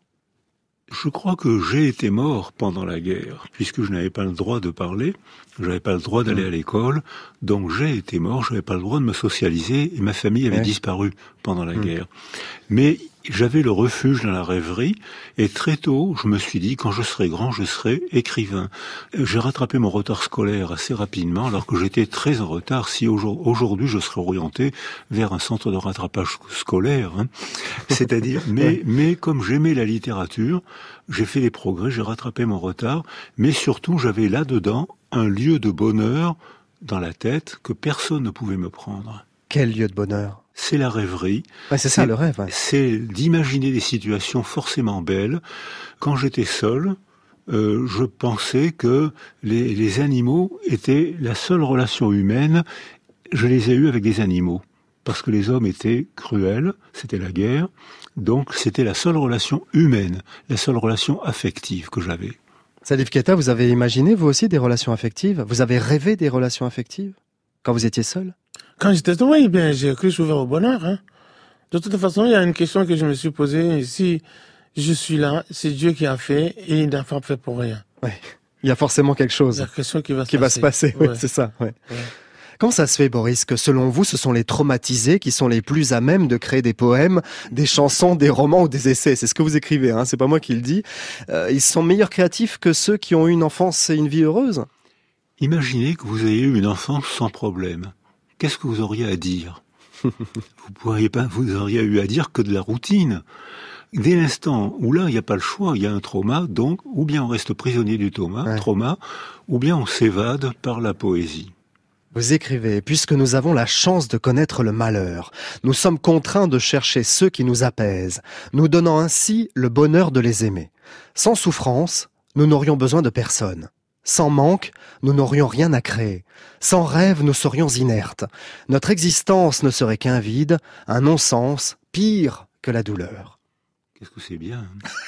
Je crois que j'ai été mort pendant la guerre, puisque je n'avais pas le droit de parler, je n'avais pas le droit d'aller mmh. à l'école, donc j'ai été mort, je n'avais pas le droit de me socialiser, et ma famille avait ouais. disparu pendant la mmh. guerre. Mais j'avais le refuge dans la rêverie, et très tôt, je me suis dit, quand je serai grand, je serai écrivain. J'ai rattrapé mon retard scolaire assez rapidement, alors que j'étais très en retard. Si aujourd'hui, je serais orienté vers un centre de rattrapage scolaire, hein. C'est-à-dire, mais, mais comme j'aimais la littérature, j'ai fait des progrès, j'ai rattrapé mon retard, mais surtout, j'avais là-dedans un lieu de bonheur dans la tête que personne ne pouvait me prendre. Quel lieu de bonheur ? C'est la rêverie. Ouais, c'est ça, c'est, le rêve. Ouais. C'est d'imaginer des situations forcément belles. Quand j'étais seul, euh, je pensais que les, les animaux étaient la seule relation humaine. Je les ai eus avec des animaux. Parce que les hommes étaient cruels, c'était la guerre. Donc c'était la seule relation humaine, la seule relation affective que j'avais. Salif Keita, vous avez imaginé vous aussi des relations affectives ? Vous avez rêvé des relations affectives quand vous étiez seul ? Quand j'étais seul, oui, bien, j'ai cru s'ouvrir au bonheur. Hein. De toute façon, il y a une question que je me suis posée. Si je suis là, c'est Dieu qui a fait et il n'a pas fait pour rien. Ouais. Il y a forcément quelque chose il y a quelque chose qui va se qui passer. Va se passer. Ouais. Oui, c'est ça. Ouais. Ouais. Comment ça se fait, Boris, que selon vous, ce sont les traumatisés qui sont les plus à même de créer des poèmes, des chansons, des romans ou des essais ? C'est ce que vous écrivez, hein, c'est pas moi qui le dis. Euh, ils sont meilleurs créatifs que ceux qui ont eu une enfance et une vie heureuse ? Imaginez que vous ayez eu une enfance sans problème. Qu'est-ce que vous auriez à dire ? Vous pourriez pas, vous auriez eu à dire que de la routine. Dès l'instant où là, il n'y a pas le choix, il y a un trauma, donc, ou bien on reste prisonnier du trauma, ouais. trauma, ou bien on s'évade par la poésie. Vous écrivez, puisque nous avons la chance de connaître le malheur, nous sommes contraints de chercher ceux qui nous apaisent, nous donnant ainsi le bonheur de les aimer. Sans souffrance, nous n'aurions besoin de personne. Sans manque, nous n'aurions rien à créer. Sans rêve, nous serions inertes. Notre existence ne serait qu'un vide, un non-sens, pire que la douleur. Qu'est-ce que c'est bien.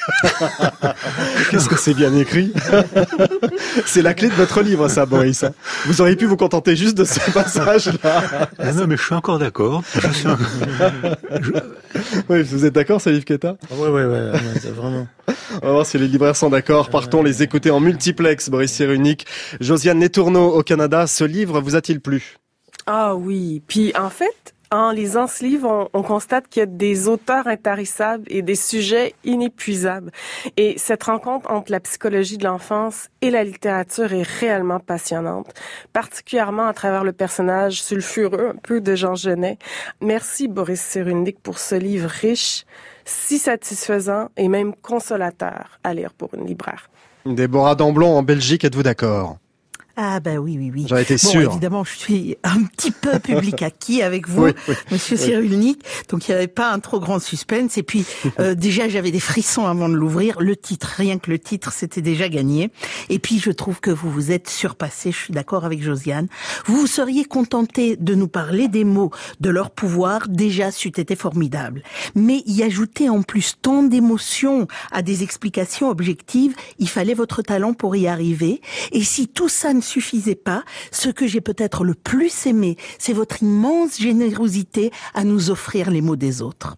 Qu'est-ce que c'est bien écrit. C'est la clé de votre livre, ça, Boris. Vous auriez pu vous contenter juste de ce passage-là. Ah non, mais je suis encore d'accord. Je suis un... je... Oui, vous êtes d'accord, Salif Keita ? Oui, oui, oui, c'est vraiment... On va voir si les libraires sont d'accord. Partons les écouter en multiplex, Boris Cyrulnik. Josiane Letourneau, au Canada, ce livre vous a-t-il plu ? Ah oui, puis en fait... En lisant ce livre, on, on constate qu'il y a des auteurs intarissables et des sujets inépuisables. Et cette rencontre entre la psychologie de l'enfance et la littérature est réellement passionnante, particulièrement à travers le personnage sulfureux un peu de Jean Genet. Merci Boris Cyrulnik pour ce livre riche, si satisfaisant et même consolateur à lire pour une libraire. Déborah Damblon en Belgique, êtes-vous d'accord ? Ah bah oui, oui, oui. J'en étais bon, sûr. Évidemment, je suis un petit peu public acquis avec vous, oui, oui, Monsieur oui. Cyrulnik. Donc il n'y avait pas un trop grand suspense. Et puis euh, déjà, j'avais des frissons avant de l'ouvrir. Le titre, rien que le titre, c'était déjà gagné. Et puis je trouve que vous vous êtes surpassé. Je suis d'accord avec Josiane. Vous vous seriez contenté de nous parler des mots, de leur pouvoir. Déjà, c'eût été formidable. Mais y ajouter en plus tant d'émotions à des explications objectives, il fallait votre talent pour y arriver. Et si tout ça ne suffisait pas, ce que j'ai peut-être le plus aimé, c'est votre immense générosité à nous offrir les mots des autres.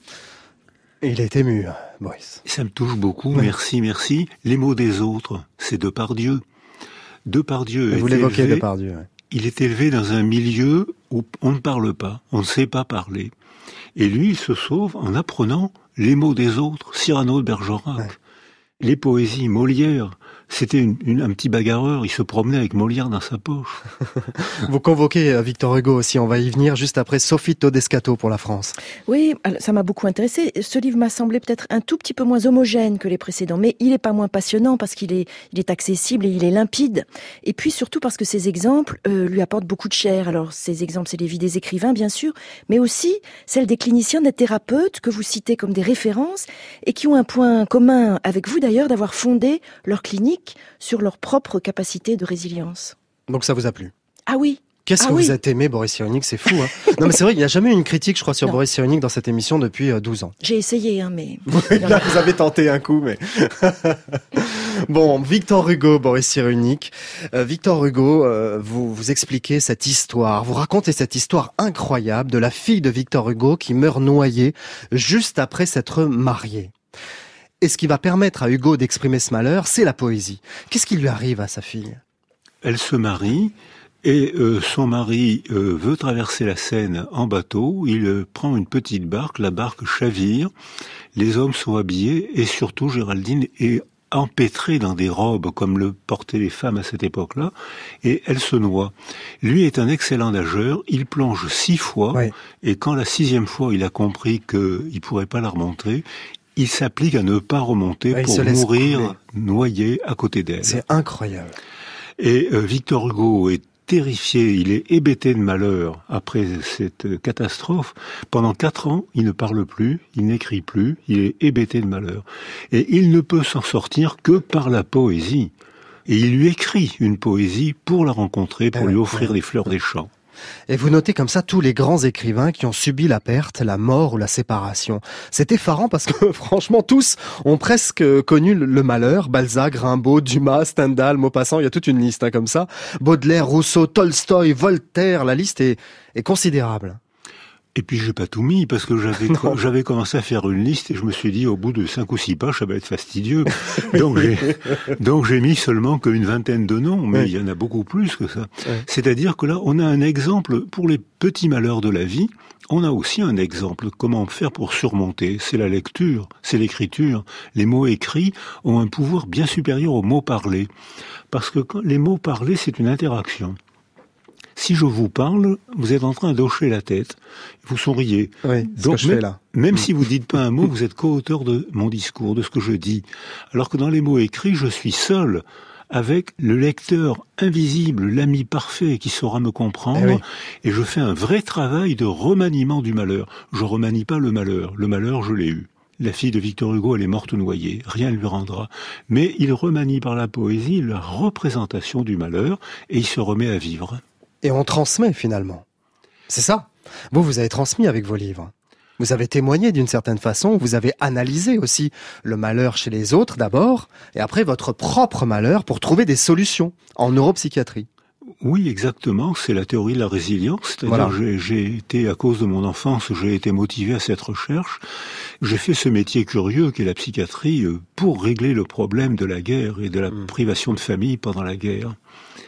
Il est ému, Boris. Ça me touche beaucoup, oui. merci, merci. Les mots des autres, c'est Depardieu. Depardieu. Vous l'évoquez, Depardieu. Ouais. Il est élevé dans un milieu où on ne parle pas, on ne sait pas parler. Et lui, il se sauve en apprenant les mots des autres. Cyrano de Bergerac. Ouais. Les poésies, Molière. C'était une, une, un petit bagarreur, il se promenait avec Molière dans sa poche. Vous convoquez Victor Hugo aussi, on va y venir juste après Sophie Todescato pour la France. Oui, ça m'a beaucoup intéressé. Ce livre m'a semblé peut-être un tout petit peu moins homogène que les précédents, mais il est pas moins passionnant parce qu'il est, il est accessible et il est limpide. Et puis surtout parce que ces exemples euh, lui apportent beaucoup de chair. Alors ces exemples, c'est les vies des écrivains, bien sûr, mais aussi celles des cliniciens, des thérapeutes que vous citez comme des références et qui ont un point commun avec vous d'ailleurs d'avoir fondé leur clinique sur leur propre capacité de résilience. Donc ça vous a plu? Ah oui. Qu'est-ce ah que oui. vous êtes aimé, Boris Cyrulnik, c'est fou. Hein. Non mais c'est vrai, il n'y a jamais eu une critique, je crois, sur non. Boris Cyrulnik dans cette émission depuis euh, douze ans. J'ai essayé, hein, mais... Là, vous avez tenté un coup, mais... Bon, Victor Hugo, Boris Cyrulnik. Euh, Victor Hugo, euh, vous, vous expliquez cette histoire, vous racontez cette histoire incroyable de la fille de Victor Hugo qui meurt noyée juste après s'être mariée. Et ce qui va permettre à Hugo d'exprimer ce malheur, c'est la poésie. Qu'est-ce qui lui arrive à sa fille? Elle se marie et euh, son mari euh, veut traverser la Seine en bateau. Il euh, prend une petite barque, la barque chavire. Les hommes sont habillés et surtout Géraldine est empêtrée dans des robes comme le portaient les femmes à cette époque-là. Et elle se noie. Lui est un excellent nageur. Il plonge six fois oui. et quand la sixième fois il a compris qu'il ne pourrait pas la remonter, il s'applique à ne pas remonter ouais, pour mourir couler. noyé à côté d'elle. C'est incroyable. Et euh, Victor Hugo est terrifié, il est hébété de malheur après cette catastrophe. Pendant quatre ans, il ne parle plus, il n'écrit plus, il est hébété de malheur. Et il ne peut s'en sortir que par la poésie. Et il lui écrit une poésie pour la rencontrer, pour ouais, lui offrir ouais. les fleurs des champs. Et vous notez comme ça tous les grands écrivains qui ont subi la perte, la mort ou la séparation. C'est effarant parce que franchement tous ont presque connu le malheur. Balzac, Rimbaud, Dumas, Stendhal, Maupassant, il y a toute une liste hein, comme ça. Baudelaire, Rousseau, Tolstoï, Voltaire, la liste est, est considérable. Et puis j'ai pas tout mis parce que j'avais j'avais commencé à faire une liste et je me suis dit au bout de cinq ou six pages ça va être fastidieux. Donc j'ai donc j'ai mis seulement qu'une vingtaine de noms, mais ouais. il y en a beaucoup plus que ça. Ouais. C'est-à-dire que là on a un exemple pour les petits malheurs de la vie. On a aussi un exemple comment faire pour surmonter. C'est la lecture, c'est l'écriture. Les mots écrits ont un pouvoir bien supérieur aux mots parlés parce que quand les mots parlés c'est une interaction. Si je vous parle, vous êtes en train d'hocher la tête, vous souriez. Oui, donc ce que je même, fais là. Même si vous dites pas un mot, vous êtes co-auteur de mon discours, de ce que je dis. Alors que dans les mots écrits, je suis seul avec le lecteur invisible, l'ami parfait qui saura me comprendre, eh oui. et je fais un vrai travail de remaniement du malheur. Je remanie pas le malheur. Le malheur, je l'ai eu. La fille de Victor Hugo, elle est morte noyée, rien ne lui rendra. Mais il remanie par la poésie la représentation du malheur et il se remet à vivre. Et on transmet finalement. C'est ça. Vous, vous avez transmis avec vos livres. Vous avez témoigné d'une certaine façon, vous avez analysé aussi le malheur chez les autres d'abord, et après votre propre malheur pour trouver des solutions en neuropsychiatrie. Oui, exactement. C'est la théorie de la résilience. C'est-à-dire voilà. j'ai, j'ai été, à cause de mon enfance, j'ai été motivé à cette recherche. J'ai fait ce métier curieux qu'est la psychiatrie pour régler le problème de la guerre et de la mmh. privation de famille pendant la guerre.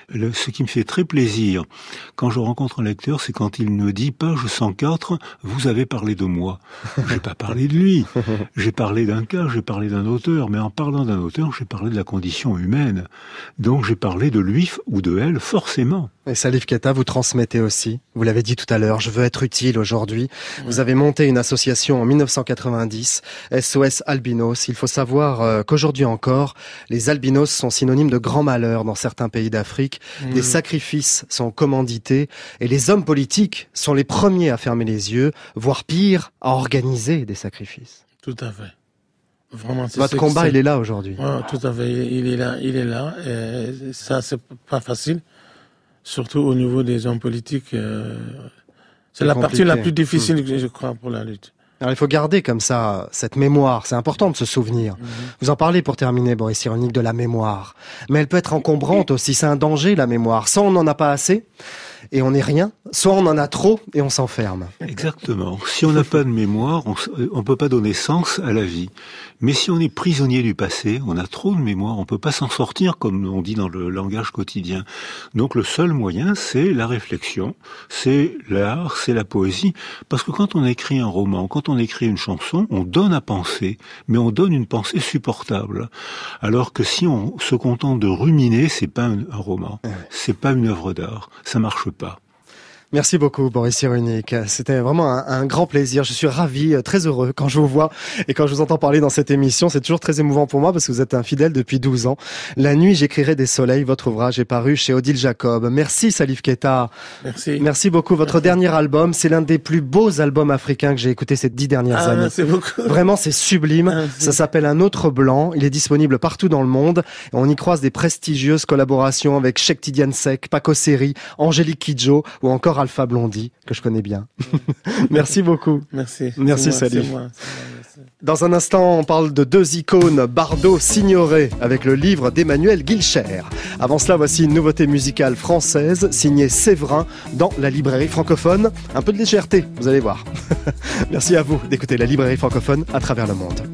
Le, ce qui me fait très plaisir quand je rencontre un lecteur, c'est quand il me dit, page cent quatre, vous avez parlé de moi. J'ai pas parlé de lui. J'ai parlé d'un cas, j'ai parlé d'un auteur, mais en parlant d'un auteur, j'ai parlé de la condition humaine. Donc j'ai parlé de lui ou de elle, forcément. Et Salif Keita, vous transmettez aussi. Vous l'avez dit tout à l'heure, je veux être utile aujourd'hui. Oui. Vous avez monté une association en dix-neuf cent quatre-vingt-dix, S O S Albinos. Il faut savoir euh, qu'aujourd'hui encore, les albinos sont synonymes de grand malheur dans certains pays d'Afrique. Mmh. Des sacrifices sont commandités et les hommes politiques sont les premiers à fermer les yeux, voire pire, à organiser des sacrifices. Tout à fait. Vraiment, c'est Votre combat, il est là aujourd'hui. Ouais, tout à fait. Il est là, il est là. Et ça, c'est pas facile. Surtout au niveau des hommes politiques. Euh, c'est, c'est la compliqué. Partie la plus difficile, mmh. je crois, pour la lutte. Alors, il faut garder comme ça cette mémoire. C'est important de se souvenir. Mmh. Vous en parlez pour terminer, Boris Cyrulnik, de la mémoire. Mais elle peut être encombrante aussi. C'est un danger, la mémoire. Soit on n'en a pas assez et on n'est rien, soit on en a trop et on s'enferme. Exactement. Si on n'a pas de mémoire, on ne peut pas donner sens à la vie. Mais si on est prisonnier du passé, on a trop de mémoire, on peut pas s'en sortir, comme on dit dans le langage quotidien. Donc le seul moyen, c'est la réflexion, c'est l'art, c'est la poésie. Parce que quand on écrit un roman, quand on écrit une chanson, on donne à penser, mais on donne une pensée supportable. Alors que si on se contente de ruminer, c'est pas un, un roman, c'est pas une œuvre d'art, ça marche pas. Merci beaucoup, Boris Cyrulnik. C'était vraiment un, un grand plaisir. Je suis ravi, très heureux quand je vous vois et quand je vous entends parler dans cette émission. C'est toujours très émouvant pour moi parce que vous êtes un fidèle depuis douze ans. La nuit, j'écrirai des soleils. Votre ouvrage est paru chez Odile Jacob. Merci, Salif Keita. Merci. Merci beaucoup. Votre Merci. Dernier album, c'est l'un des plus beaux albums africains que j'ai écouté ces dix dernières ah, années. Merci beaucoup. Vraiment, c'est sublime. Merci. Ça s'appelle Un autre blanc. Il est disponible partout dans le monde. On y croise des prestigieuses collaborations avec Cheikh Tidiane Seck, Paco Seri, Angélique Kidjo ou encore Alpha Blondy, que je connais bien. Merci beaucoup. Merci. Merci, moi, Salif. C'est moi, c'est moi, Dans un instant, on parle de deux icônes, Bardot, Signoret, avec le livre d'Emmanuel Guilcher. Avant cela, voici une nouveauté musicale française, signée Séverin, dans la librairie francophone. Un peu de légèreté, vous allez voir. Merci à vous d'écouter la librairie francophone à travers le monde.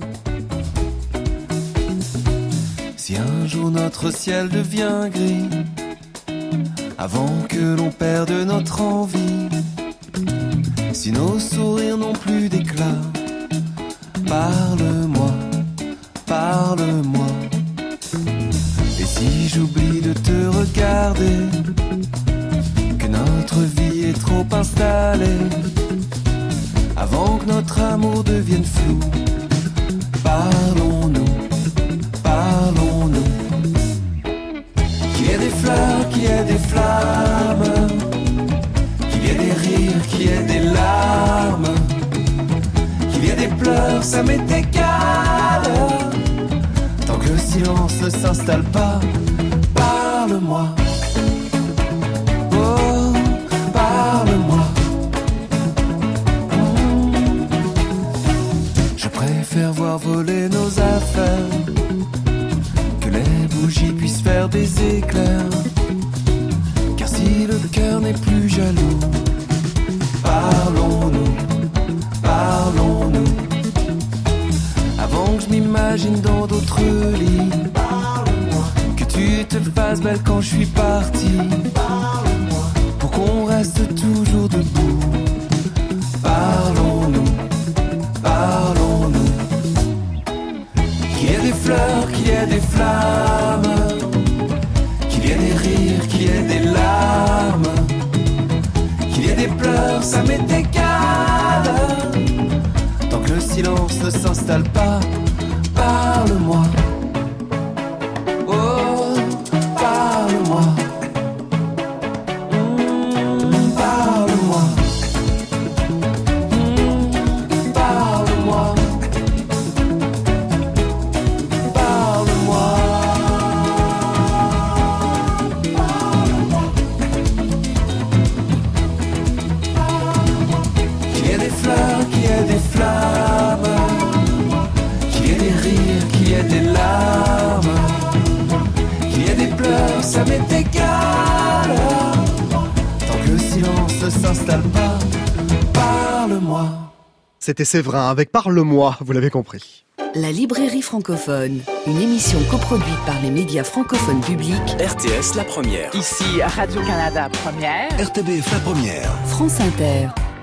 Si un jour notre ciel devient gris, avant que l'on perde notre envie, si nos sourires n'ont plus d'éclat, parle-moi, parle-moi. Et si j'oublie de te regarder, que notre vie est trop installée, avant que notre amour devienne flou, parlons-nous, parlons-nous. Qu'il y ait des fleurs, qu'il y ait des flammes, qu'il y ait des rires, qu'il y ait des larmes, qu'il y ait des pleurs, ça m'est égal. Tant que le silence ne s'installe pas, parle-moi. Oh, parle-moi. Mmh. Je préfère voir voler nos affaires, que les bougies puissent faire des éclairs. Car si le cœur n'est plus jaloux, parlons-nous, parlons-nous. Avant que je m'imagine dans d'autres lits, parle-moi. Que tu te fasses belle quand je suis parti, parle-moi. Pour qu'on reste toujours debout, parlons-nous, parlons-nous. Qu'il y ait des fleurs, qu'il y ait des flammes, qu'il y ait des rires, qu'il y ait des larmes, qu'il y ait des pleurs, ça m'est égal. Tant que le silence ne s'installe pas, parle-moi. Oh, parle-moi. Mmh, parle-moi. Mmh, parle-moi. Ça m'est égal. Tant que le silence ne s'installe pas, parle-moi. C'était Séverin avec Parle-moi, vous l'avez compris. La librairie francophone, une émission coproduite par les médias francophones publics. R T S la première. Ici Radio-Canada première. R T B F la première. France Inter.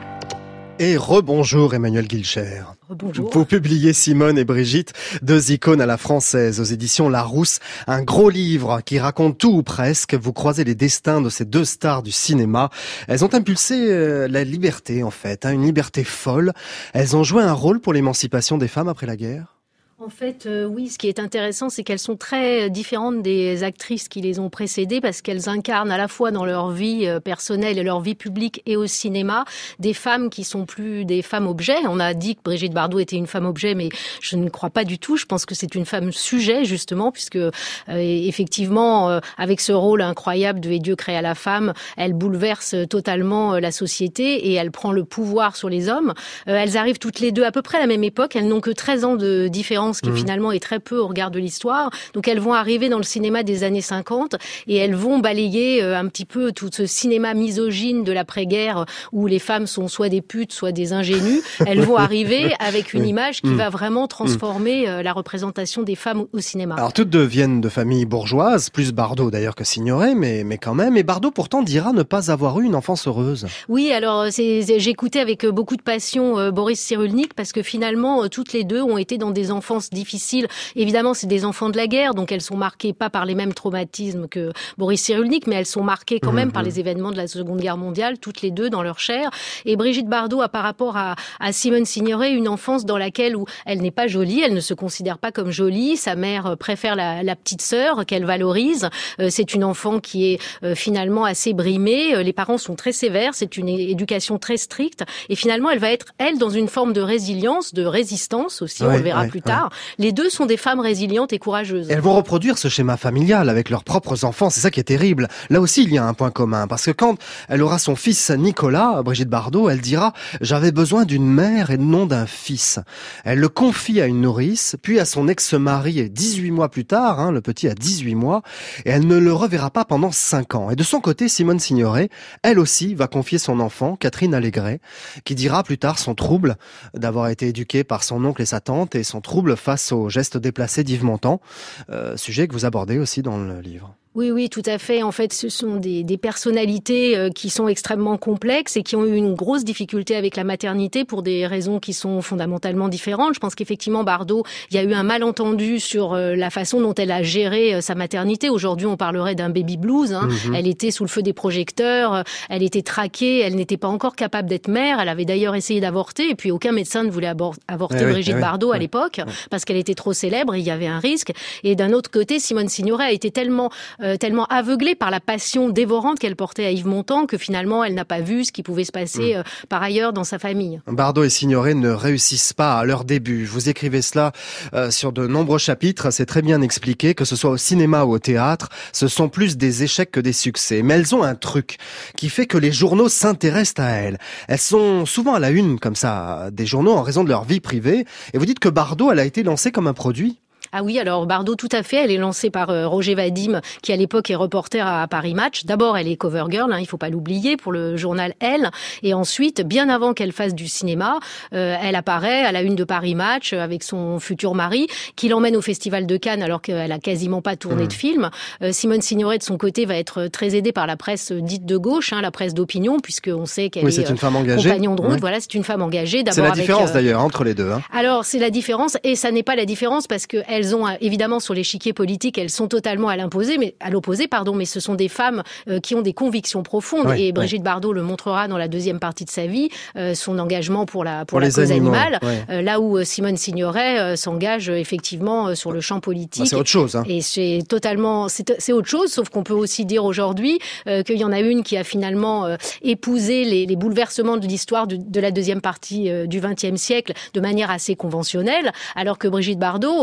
Et rebonjour Emmanuel Guilcher. Bonjour. Vous publiez Simone et Brigitte, deux icônes à la française, aux éditions Larousse, un gros livre qui raconte tout ou presque. Vous croisez les destins de ces deux stars du cinéma. Elles ont impulsé euh, la liberté en fait, hein, une liberté folle. Elles ont joué un rôle pour l'émancipation des femmes après la guerre. En fait, euh, oui, ce qui est intéressant, c'est qu'elles sont très différentes des actrices qui les ont précédées parce qu'elles incarnent à la fois dans leur vie euh, personnelle et leur vie publique et au cinéma des femmes qui sont plus des femmes objets. On a dit que Brigitte Bardot était une femme objet, mais je ne crois pas du tout. Je pense que c'est une femme sujet, justement, puisque euh, effectivement, euh, avec ce rôle incroyable de « Et Dieu créa la femme », elle bouleverse totalement euh, la société et elle prend le pouvoir sur les hommes. Euh, elles arrivent toutes les deux à peu près à la même époque. Elles n'ont que treize ans de différence, ce qui mmh. finalement est très peu au regard de l'histoire. Donc elles vont arriver dans le cinéma des années cinquante et elles vont balayer euh, un petit peu tout ce cinéma misogyne de l'après-guerre où les femmes sont soit des putes, soit des ingénues. Elles vont arriver avec une image qui mmh. va vraiment transformer euh, la représentation des femmes au cinéma. Alors toutes deux viennent de familles bourgeoises, plus Bardot d'ailleurs que Signoret, mais, mais quand même. Et Bardot pourtant dira ne pas avoir eu une enfance heureuse. Oui, alors c'est, j'écoutais avec beaucoup de passion euh, Boris Cyrulnik parce que finalement euh, toutes les deux ont été dans des enfances difficiles. Évidemment, c'est des enfants de la guerre, donc elles sont marquées pas par les mêmes traumatismes que Boris Cyrulnik, mais elles sont marquées quand même mmh, par les événements de la Seconde Guerre mondiale, toutes les deux dans leur chair. Et Brigitte Bardot a par rapport à, à Simone Signoret une enfance dans laquelle où elle n'est pas jolie, elle ne se considère pas comme jolie, sa mère préfère la, la petite sœur qu'elle valorise. Euh, c'est une enfant qui est euh, finalement assez brimée, euh, les parents sont très sévères, c'est une é- éducation très stricte, et finalement elle va être, elle, dans une forme de résilience, de résistance aussi, ouais, on le verra ouais, plus tard. Ouais. Les deux sont des femmes résilientes et courageuses. Et elles vont reproduire ce schéma familial avec leurs propres enfants, c'est ça qui est terrible. Là aussi, il y a un point commun, parce que quand elle aura son fils Nicolas, Brigitte Bardot, elle dira « J'avais besoin d'une mère et non d'un fils ». Elle le confie à une nourrice, puis à son ex-mari dix-huit mois plus tard, hein, le petit a dix-huit mois, et elle ne le reverra pas pendant cinq ans. Et de son côté, Simone Signoret, elle aussi, va confier son enfant, Catherine Allégret, qui dira plus tard son trouble d'avoir été éduquée par son oncle et sa tante, et son trouble face au geste déplacé d'Yves Montand, euh, sujet que vous abordez aussi dans le livre. Oui, oui, tout à fait. En fait, ce sont des, des personnalités euh, qui sont extrêmement complexes et qui ont eu une grosse difficulté avec la maternité pour des raisons qui sont fondamentalement différentes. Je pense qu'effectivement, Bardot, il y a eu un malentendu sur euh, la façon dont elle a géré euh, sa maternité. Aujourd'hui, on parlerait d'un baby blues. Hein. Mmh. Elle était sous le feu des projecteurs, euh, elle était traquée, elle n'était pas encore capable d'être mère. Elle avait d'ailleurs essayé d'avorter et puis aucun médecin ne voulait abor- avorter eh Brigitte oui, eh Bardot oui. à l'époque oui. parce qu'elle était trop célèbre, il y avait un risque. Et d'un autre côté, Simone Signoret a été tellement... Euh, tellement aveuglée par la passion dévorante qu'elle portait à Yves Montand que finalement elle n'a pas vu ce qui pouvait se passer mmh. euh, par ailleurs dans sa famille. Bardot et Signoret ne réussissent pas à leur début. Vous écrivez cela euh, sur de nombreux chapitres, c'est très bien expliqué, que ce soit au cinéma ou au théâtre, ce sont plus des échecs que des succès. Mais elles ont un truc qui fait que les journaux s'intéressent à elles. Elles sont souvent à la une comme ça des journaux en raison de leur vie privée. Et vous dites que Bardot, elle a été lancée comme un produit ? Ah oui, alors Bardot, tout à fait. Elle est lancée par euh, Roger Vadim, qui à l'époque est reporter à, à Paris Match. D'abord, elle est cover girl, hein, il faut pas l'oublier, pour le journal Elle. Et ensuite, bien avant qu'elle fasse du cinéma, euh, elle apparaît à la une de Paris Match avec son futur mari, qui l'emmène au Festival de Cannes alors qu'elle a quasiment pas tourné mmh. de film. Euh, Simone Signoret, de son côté, va être très aidée par la presse dite de gauche, hein, la presse d'opinion, puisqu'on sait qu'elle oui, est, est une femme engagée. compagnon de route. Oui. Voilà, c'est une femme engagée. D'abord c'est la avec, différence euh... d'ailleurs entre les deux. Hein. Alors, c'est la différence, et ça n'est pas la différence parce que elles ont évidemment sur l'échiquier politique, elles sont totalement à l'imposer, mais à l'opposé, pardon, mais ce sont des femmes euh, qui ont des convictions profondes. Ouais, et Brigitte ouais. Bardot le montrera dans la deuxième partie de sa vie, euh, son engagement pour la pour, pour la cause animaux, animale, ouais. euh, là où Simone Signoret euh, s'engage euh, effectivement euh, sur le champ politique. Bah, c'est autre chose. Hein. Et c'est totalement, c'est, c'est autre chose. Sauf qu'on peut aussi dire aujourd'hui euh, qu'il y en a une qui a finalement euh, épousé les, les bouleversements de l'histoire de, de la deuxième partie euh, du vingtième siècle de manière assez conventionnelle, alors que Brigitte Bardot, on le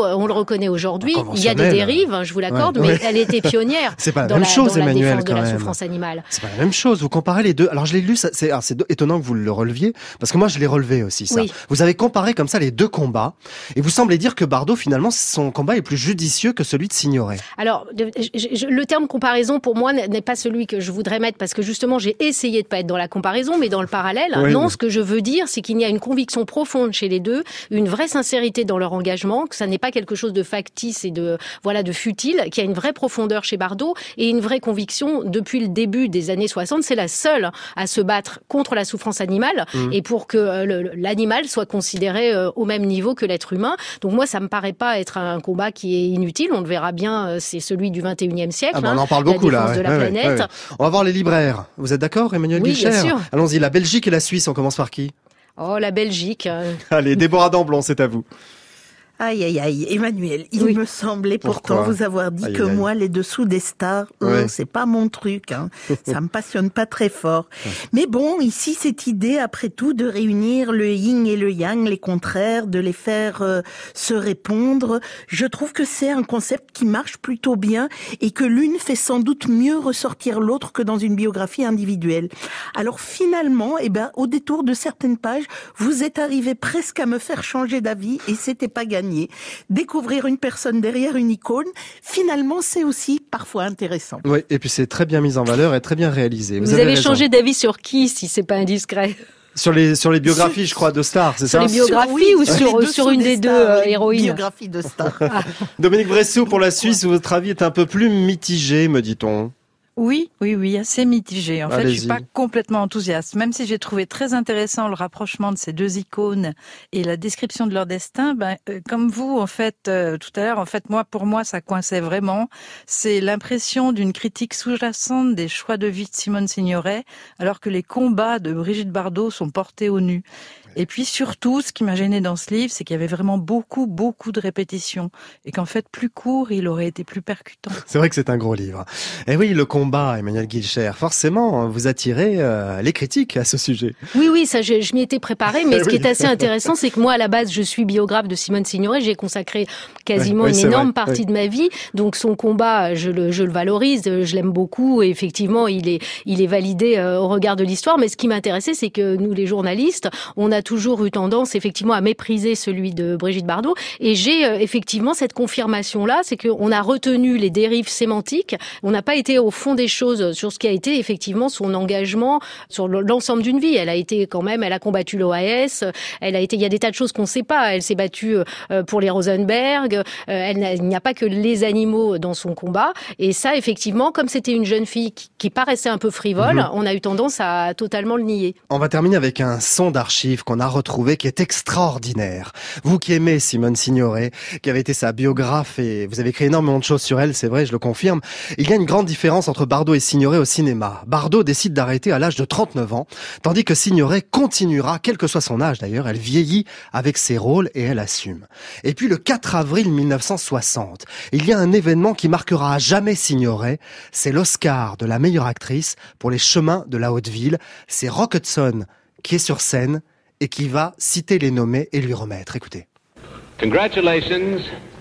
reconnaît aujourd'hui. Il y a des dérives, je vous l'accorde, ouais, mais ouais. elle était pionnière c'est pas la dans, même la, chose, dans la Emmanuel, défense de la même. souffrance animale. C'est pas la même chose. Vous comparez les deux. Alors je l'ai lu, ça, c'est, alors, c'est étonnant que vous le releviez, parce que moi je l'ai relevé aussi, ça. Oui. Vous avez comparé comme ça les deux combats, et vous semblez dire que Bardot, finalement, son combat est plus judicieux que celui de Signoret. Alors, je, je, le terme comparaison, pour moi, n'est pas celui que je voudrais mettre, parce que justement, j'ai essayé de pas être dans la comparaison, mais dans le parallèle. Oui, non, oui. Ce que je veux dire, c'est qu'il y a une conviction profonde chez les deux, une vraie sincérité dans leur engagement, que ça n'est pas quelque chose de factice et de, voilà, de futile, qu'il y a une vraie profondeur chez Bardot, et une vraie conviction depuis le début des années soixante, c'est la seule à se battre contre la souffrance animale, mmh. et pour que euh, le, l'animal soit considéré euh, au même niveau que l'être humain. Donc moi, ça me paraît pas être un combat qui est inutile. On le verra bien, euh, c'est celui du vingt et unième siècle. Ah ben on en parle hein, beaucoup la là. Ouais, de la ouais, planète. Ouais, ouais. On va voir les libraires. Vous êtes d'accord, Emmanuel Oui, Guilcher? bien sûr. Allons-y, la Belgique et la Suisse, on commence par qui? Oh, la Belgique. Euh... Allez, Déborah Damblon, c'est à vous. Aïe, aïe, aïe. Emmanuel, il oui. me semblait pourtant Pourquoi vous avoir dit aïe, que aïe. moi, les dessous des stars, ouais. oh, c'est pas mon truc. Hein. Ça me passionne pas très fort. Ouais. Mais bon, ici, cette idée, après tout, de réunir le yin et le yang, les contraires, de les faire euh, se répondre, je trouve que c'est un concept qui marche plutôt bien et que l'une fait sans doute mieux ressortir l'autre que dans une biographie individuelle. Alors finalement, eh ben, au détour de certaines pages, vous êtes arrivé presque à me faire changer d'avis et c'était pas gagné. Découvrir une personne derrière une icône, finalement, c'est aussi parfois intéressant. Oui, et puis c'est très bien mis en valeur et très bien réalisé. Vous, Vous avez, avez changé d'avis sur qui, si c'est pas indiscret? Sur les, sur les biographies, sur, je crois, de stars, c'est sur ça? Sur les biographies oui, ou sur, sur, sur une des, des stars, deux euh, héroïnes? Biographie de stars. Ah. Dominique Bressot, pour la Suisse, votre avis est un peu plus mitigé, me dit-on. Oui, oui, oui, assez mitigé. En Allez-y. fait, je suis pas complètement enthousiaste. Même si j'ai trouvé très intéressant le rapprochement de ces deux icônes et la description de leur destin, ben, euh, comme vous, en fait, euh, tout à l'heure, en fait, moi, pour moi, ça coinçait vraiment. C'est l'impression d'une critique sous-jacente des choix de vie de Simone Signoret, alors que les combats de Brigitte Bardot sont portés au nu. Et puis surtout, ce qui m'a gêné dans ce livre, c'est qu'il y avait vraiment beaucoup, beaucoup de répétitions. Et qu'en fait, plus court, il aurait été plus percutant. C'est vrai que c'est un gros livre. Et oui, le combat, Emmanuel Guilcher, forcément, vous attirez euh, les critiques à ce sujet. Oui, oui, ça, je, je m'y étais préparée. Mais ce qui est assez intéressant, c'est que moi, à la base, je suis biographe de Simone Signoret. J'ai consacré quasiment oui, oui, une énorme vrai. partie oui. de ma vie. Donc son combat, je le, je le valorise, je l'aime beaucoup. Et effectivement, il est, il est validé euh, au regard de l'histoire. Mais ce qui m'intéressait, c'est que nous, les journalistes, on a toujours eu tendance effectivement à mépriser celui de Brigitte Bardot, et j'ai euh, effectivement cette confirmation-là, c'est qu'on a retenu les dérives sémantiques, on n'a pas été au fond des choses sur ce qui a été effectivement son engagement sur l'ensemble d'une vie. Elle a été quand même, elle a combattu l'O A S, elle a été, il y a des tas de choses qu'on ne sait pas, elle s'est battue euh, pour les Rosenberg, euh, elle n'a, il n'y a pas que les animaux dans son combat, et ça effectivement, comme c'était une jeune fille qui, qui paraissait un peu frivole, mmh. on a eu tendance à totalement le nier. On va terminer avec un son d'archives qu'on a retrouvé qui est extraordinaire. Vous qui aimez Simone Signoret, qui avait été sa biographe et vous avez écrit énormément de choses sur elle, c'est vrai, je le confirme. Il y a une grande différence entre Bardot et Signoret au cinéma. Bardot décide d'arrêter à l'âge de trente-neuf ans, tandis que Signoret continuera, quel que soit son âge d'ailleurs, elle vieillit avec ses rôles et elle assume. Et puis le quatre avril mille neuf cent soixante, il y a un événement qui marquera à jamais Signoret, c'est l'Oscar de la meilleure actrice pour Les Chemins de la Haute-Ville. C'est Rock Hudson qui est sur scène et qui va citer les nommés et lui remettre. Écoutez. Congratulations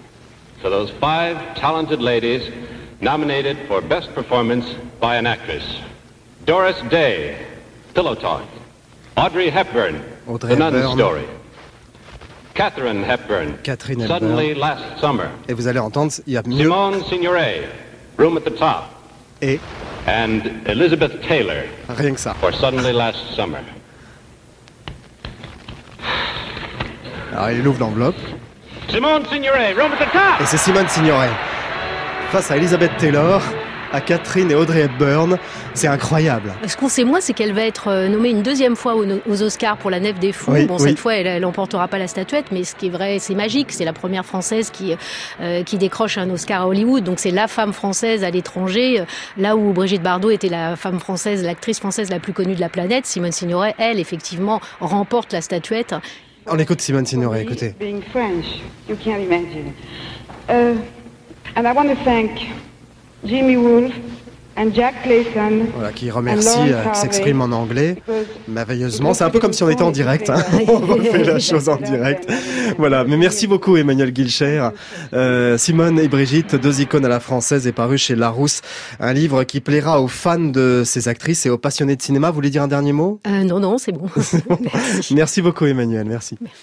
to those five talented ladies nominated for Best Performance by an Actress. Doris Day, Pillow Talk. Audrey Hepburn, Audrey The Nun Hepburn. Story. Catherine Hepburn, Catherine Suddenly Hepburn. Last Summer. Et vous allez entendre, il y a mieux. Simone Signoret, Room at the Top. Et And Elizabeth Taylor, rien que ça. For Suddenly Last Summer. Alors il ouvre l'enveloppe. Simone Signoret, Room at the Top. Et c'est Simone Signoret face à Elizabeth Taylor, à Catherine et Audrey Hepburn. C'est incroyable. Ce qu'on sait moins, c'est qu'elle va être nommée une deuxième fois aux Oscars pour La Nef des Fous. Oui, bon, oui. cette fois, elle n'emportera pas la statuette, mais ce qui est vrai, c'est magique. C'est la première Française qui euh, qui décroche un Oscar à Hollywood. Donc c'est la femme française à l'étranger, là où Brigitte Bardot était la femme française, l'actrice française la plus connue de la planète. Simone Signoret, elle, effectivement, remporte la statuette. On écoute Simone Signoret, écoutez. Being French, you can't imagine. Uh, and I want to thank Jimmy Wolfe, And Jack Clayson. Voilà, qui remercie, euh, qui s'exprime en anglais merveilleusement. C'est un peu comme si on était en direct. Hein. On refait la chose en direct. Voilà, mais merci beaucoup Emmanuel Guilcher. Euh, Simone et Brigitte, deux icônes à la française, est paru chez Larousse. Un livre qui plaira aux fans de ces actrices et aux passionnés de cinéma. Vous voulez dire un dernier mot ? euh, Non, non, c'est bon. Merci. Merci beaucoup Emmanuel, merci. merci.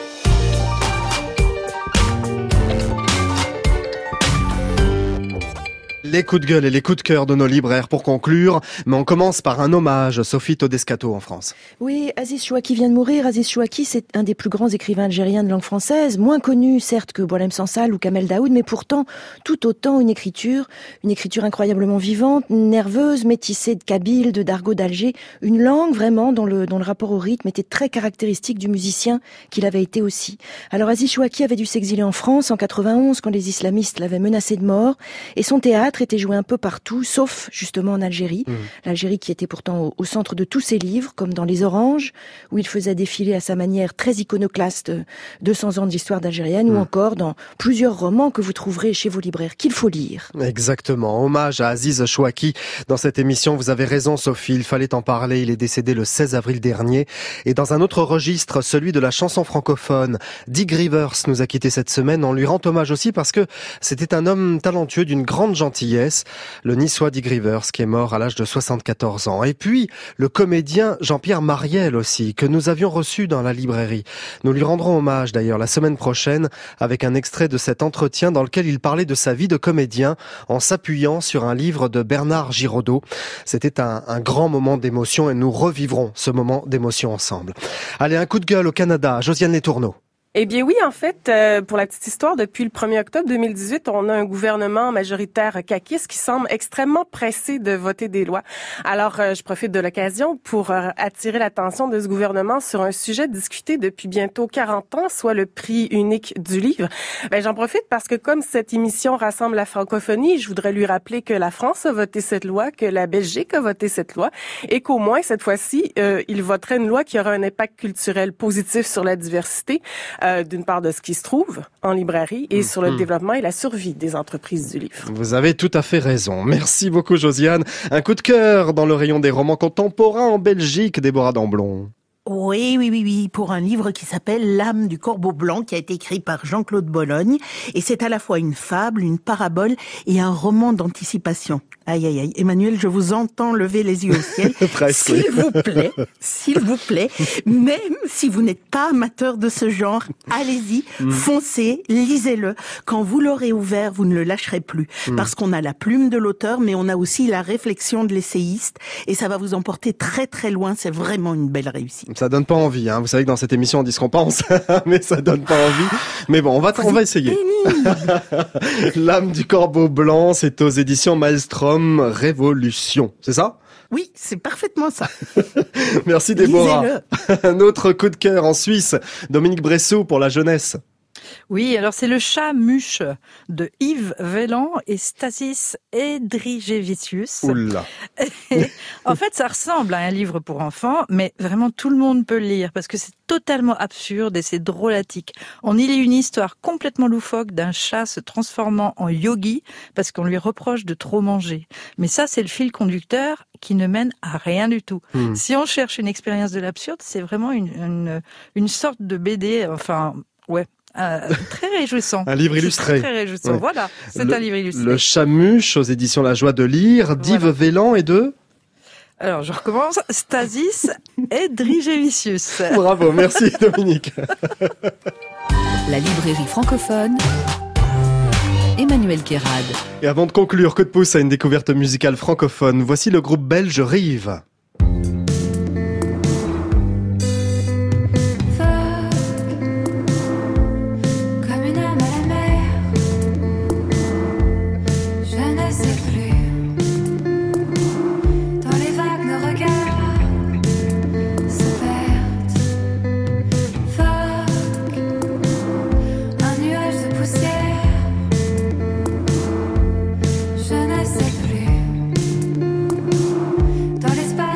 Les coups de gueule et les coups de cœur de nos libraires pour conclure, mais on commence par un hommage, Sophie Todescato en France. Oui, Aziz Chouaki vient de mourir. Aziz Chouaki, c'est un des plus grands écrivains algériens de langue française, moins connu certes que Boualem Sansal ou Kamel Daoud, mais pourtant tout autant une écriture, une écriture incroyablement vivante, nerveuse, métissée de kabyle, de d'argot d'Alger, une langue vraiment dont le, dont le rapport au rythme était très caractéristique du musicien qu'il avait été aussi. Alors Aziz Chouaki avait dû s'exiler en France en quatre-vingt-onze quand les islamistes l'avaient menacé de mort, et son théâtre était joué un peu partout, sauf justement en Algérie. Mmh. L'Algérie qui était pourtant au, au centre de tous ses livres, comme dans Les Oranges, où il faisait défiler à sa manière très iconoclaste deux cents ans de l'histoire d'algérienne, mmh. ou encore dans plusieurs romans que vous trouverez chez vos libraires, qu'il faut lire. Exactement. Hommage à Aziz Chouaki. Dans cette émission, vous avez raison Sophie, il fallait en parler. Il est décédé le seize avril dernier. Et dans un autre registre, celui de la chanson francophone, Dick Rivers nous a quittés cette semaine. On lui rend hommage aussi parce que c'était un homme talentueux d'une grande gentillesse. Le niçois Dick Rivers qui est mort à l'âge de soixante-quatorze ans. Et puis, le comédien Jean-Pierre Mariel aussi, que nous avions reçu dans la librairie. Nous lui rendrons hommage d'ailleurs la semaine prochaine avec un extrait de cet entretien dans lequel il parlait de sa vie de comédien en s'appuyant sur un livre de Bernard Giraudot. C'était un, un grand moment d'émotion et nous revivrons ce moment d'émotion ensemble. Allez, un coup de gueule au Canada, Josiane Letourneau. Eh bien oui, en fait, euh, pour la petite histoire, depuis le premier octobre deux mille dix-huit, on a un gouvernement majoritaire caquiste qui semble extrêmement pressé de voter des lois. Alors, euh, je profite de l'occasion pour euh, attirer l'attention de ce gouvernement sur un sujet discuté depuis bientôt quarante ans, soit le prix unique du livre. Ben, j'en profite parce que comme cette émission rassemble la francophonie, je voudrais lui rappeler que la France a voté cette loi, que la Belgique a voté cette loi, et qu'au moins, cette fois-ci, euh, il voterait une loi qui aura un impact culturel positif sur la diversité. Euh, d'une part de ce qui se trouve en librairie et mmh. sur le mmh. développement et la survie des entreprises du livre. Vous avez tout à fait raison. Merci beaucoup Josiane. Un coup de cœur dans le rayon des romans contemporains en Belgique, Déborah Damblon. Oui, oui, oui, oui, pour un livre qui s'appelle L'âme du corbeau blanc, qui a été écrit par Jean-Claude Bologne. Et c'est à la fois une fable, une parabole et un roman d'anticipation. Aïe, aïe, aïe. Emmanuel, je vous entends lever les yeux au ciel. Presque. S'il vous plaît, s'il vous plaît, même si vous n'êtes pas amateur de ce genre, allez-y, mm. foncez, lisez-le. Quand vous l'aurez ouvert, vous ne le lâcherez plus. Mm. Parce qu'on a la plume de l'auteur, mais on a aussi la réflexion de l'essayiste. Et ça va vous emporter très, très loin. C'est vraiment une belle réussite. Ça donne pas envie, hein. Vous savez que dans cette émission, on dit ce qu'on pense, mais ça donne pas envie. Mais bon, on va, on va essayer. L'âme du corbeau blanc, c'est aux éditions Maelstrom Révolution. C'est ça? Oui, c'est parfaitement ça. Merci Déborah. Un autre coup de cœur en Suisse, Dominique Bressot pour la jeunesse. Oui, alors c'est Le Chat Muche de Yves Vélan et Stasis Edrigevicius. Oula. En fait, ça ressemble à un livre pour enfants, mais vraiment tout le monde peut le lire parce que c'est totalement absurde et c'est drôlatique. On y lit une histoire complètement loufoque d'un chat se transformant en yogi parce qu'on lui reproche de trop manger. Mais ça, c'est le fil conducteur qui ne mène à rien du tout. Hmm. Si on cherche une expérience de l'absurde, c'est vraiment une, une, une sorte de B D, enfin, ouais. Euh, très réjouissant. Un livre illustré. Très, très réjouissant. Ouais. Voilà, c'est le, un livre illustré. Le Chat Muche aux éditions La Joie de lire, d'Yves voilà. Vélan et de... Alors, je recommence. Stasis Edrigevicius. Bravo, merci Dominique. La librairie francophone, Emmanuel Kérad. Et avant de conclure, coup de pouce à une découverte musicale francophone, voici le groupe belge Rive. Dans l'espace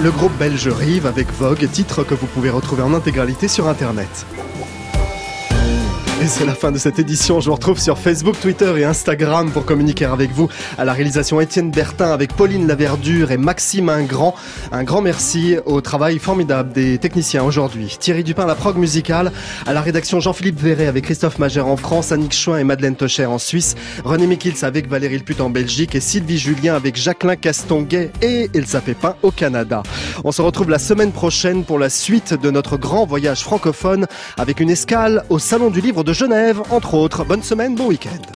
Le groupe belge Rive avec Vogue, titre que vous pouvez retrouver en intégralité sur Internet. Et c'est la fin de cette édition. Je vous retrouve sur Facebook, Twitter et Instagram pour communiquer avec vous. À la réalisation, Étienne Bertin avec Pauline Laverdure et Maxime Ingrand. Un grand merci au travail formidable des techniciens aujourd'hui. Thierry Dupin, la prog musicale. À la rédaction, Jean-Philippe Verret avec Christophe Magère en France, Annick Chouin et Madeleine Tocher en Suisse, René Mikils avec Valérie Leput en Belgique et Sylvie Julien avec Jacqueline Castonguay et Elsa Pépin au Canada. On se retrouve la semaine prochaine pour la suite de notre grand voyage francophone avec une escale au Salon du Livre de Genève, entre autres. Bonne semaine, bon week-end.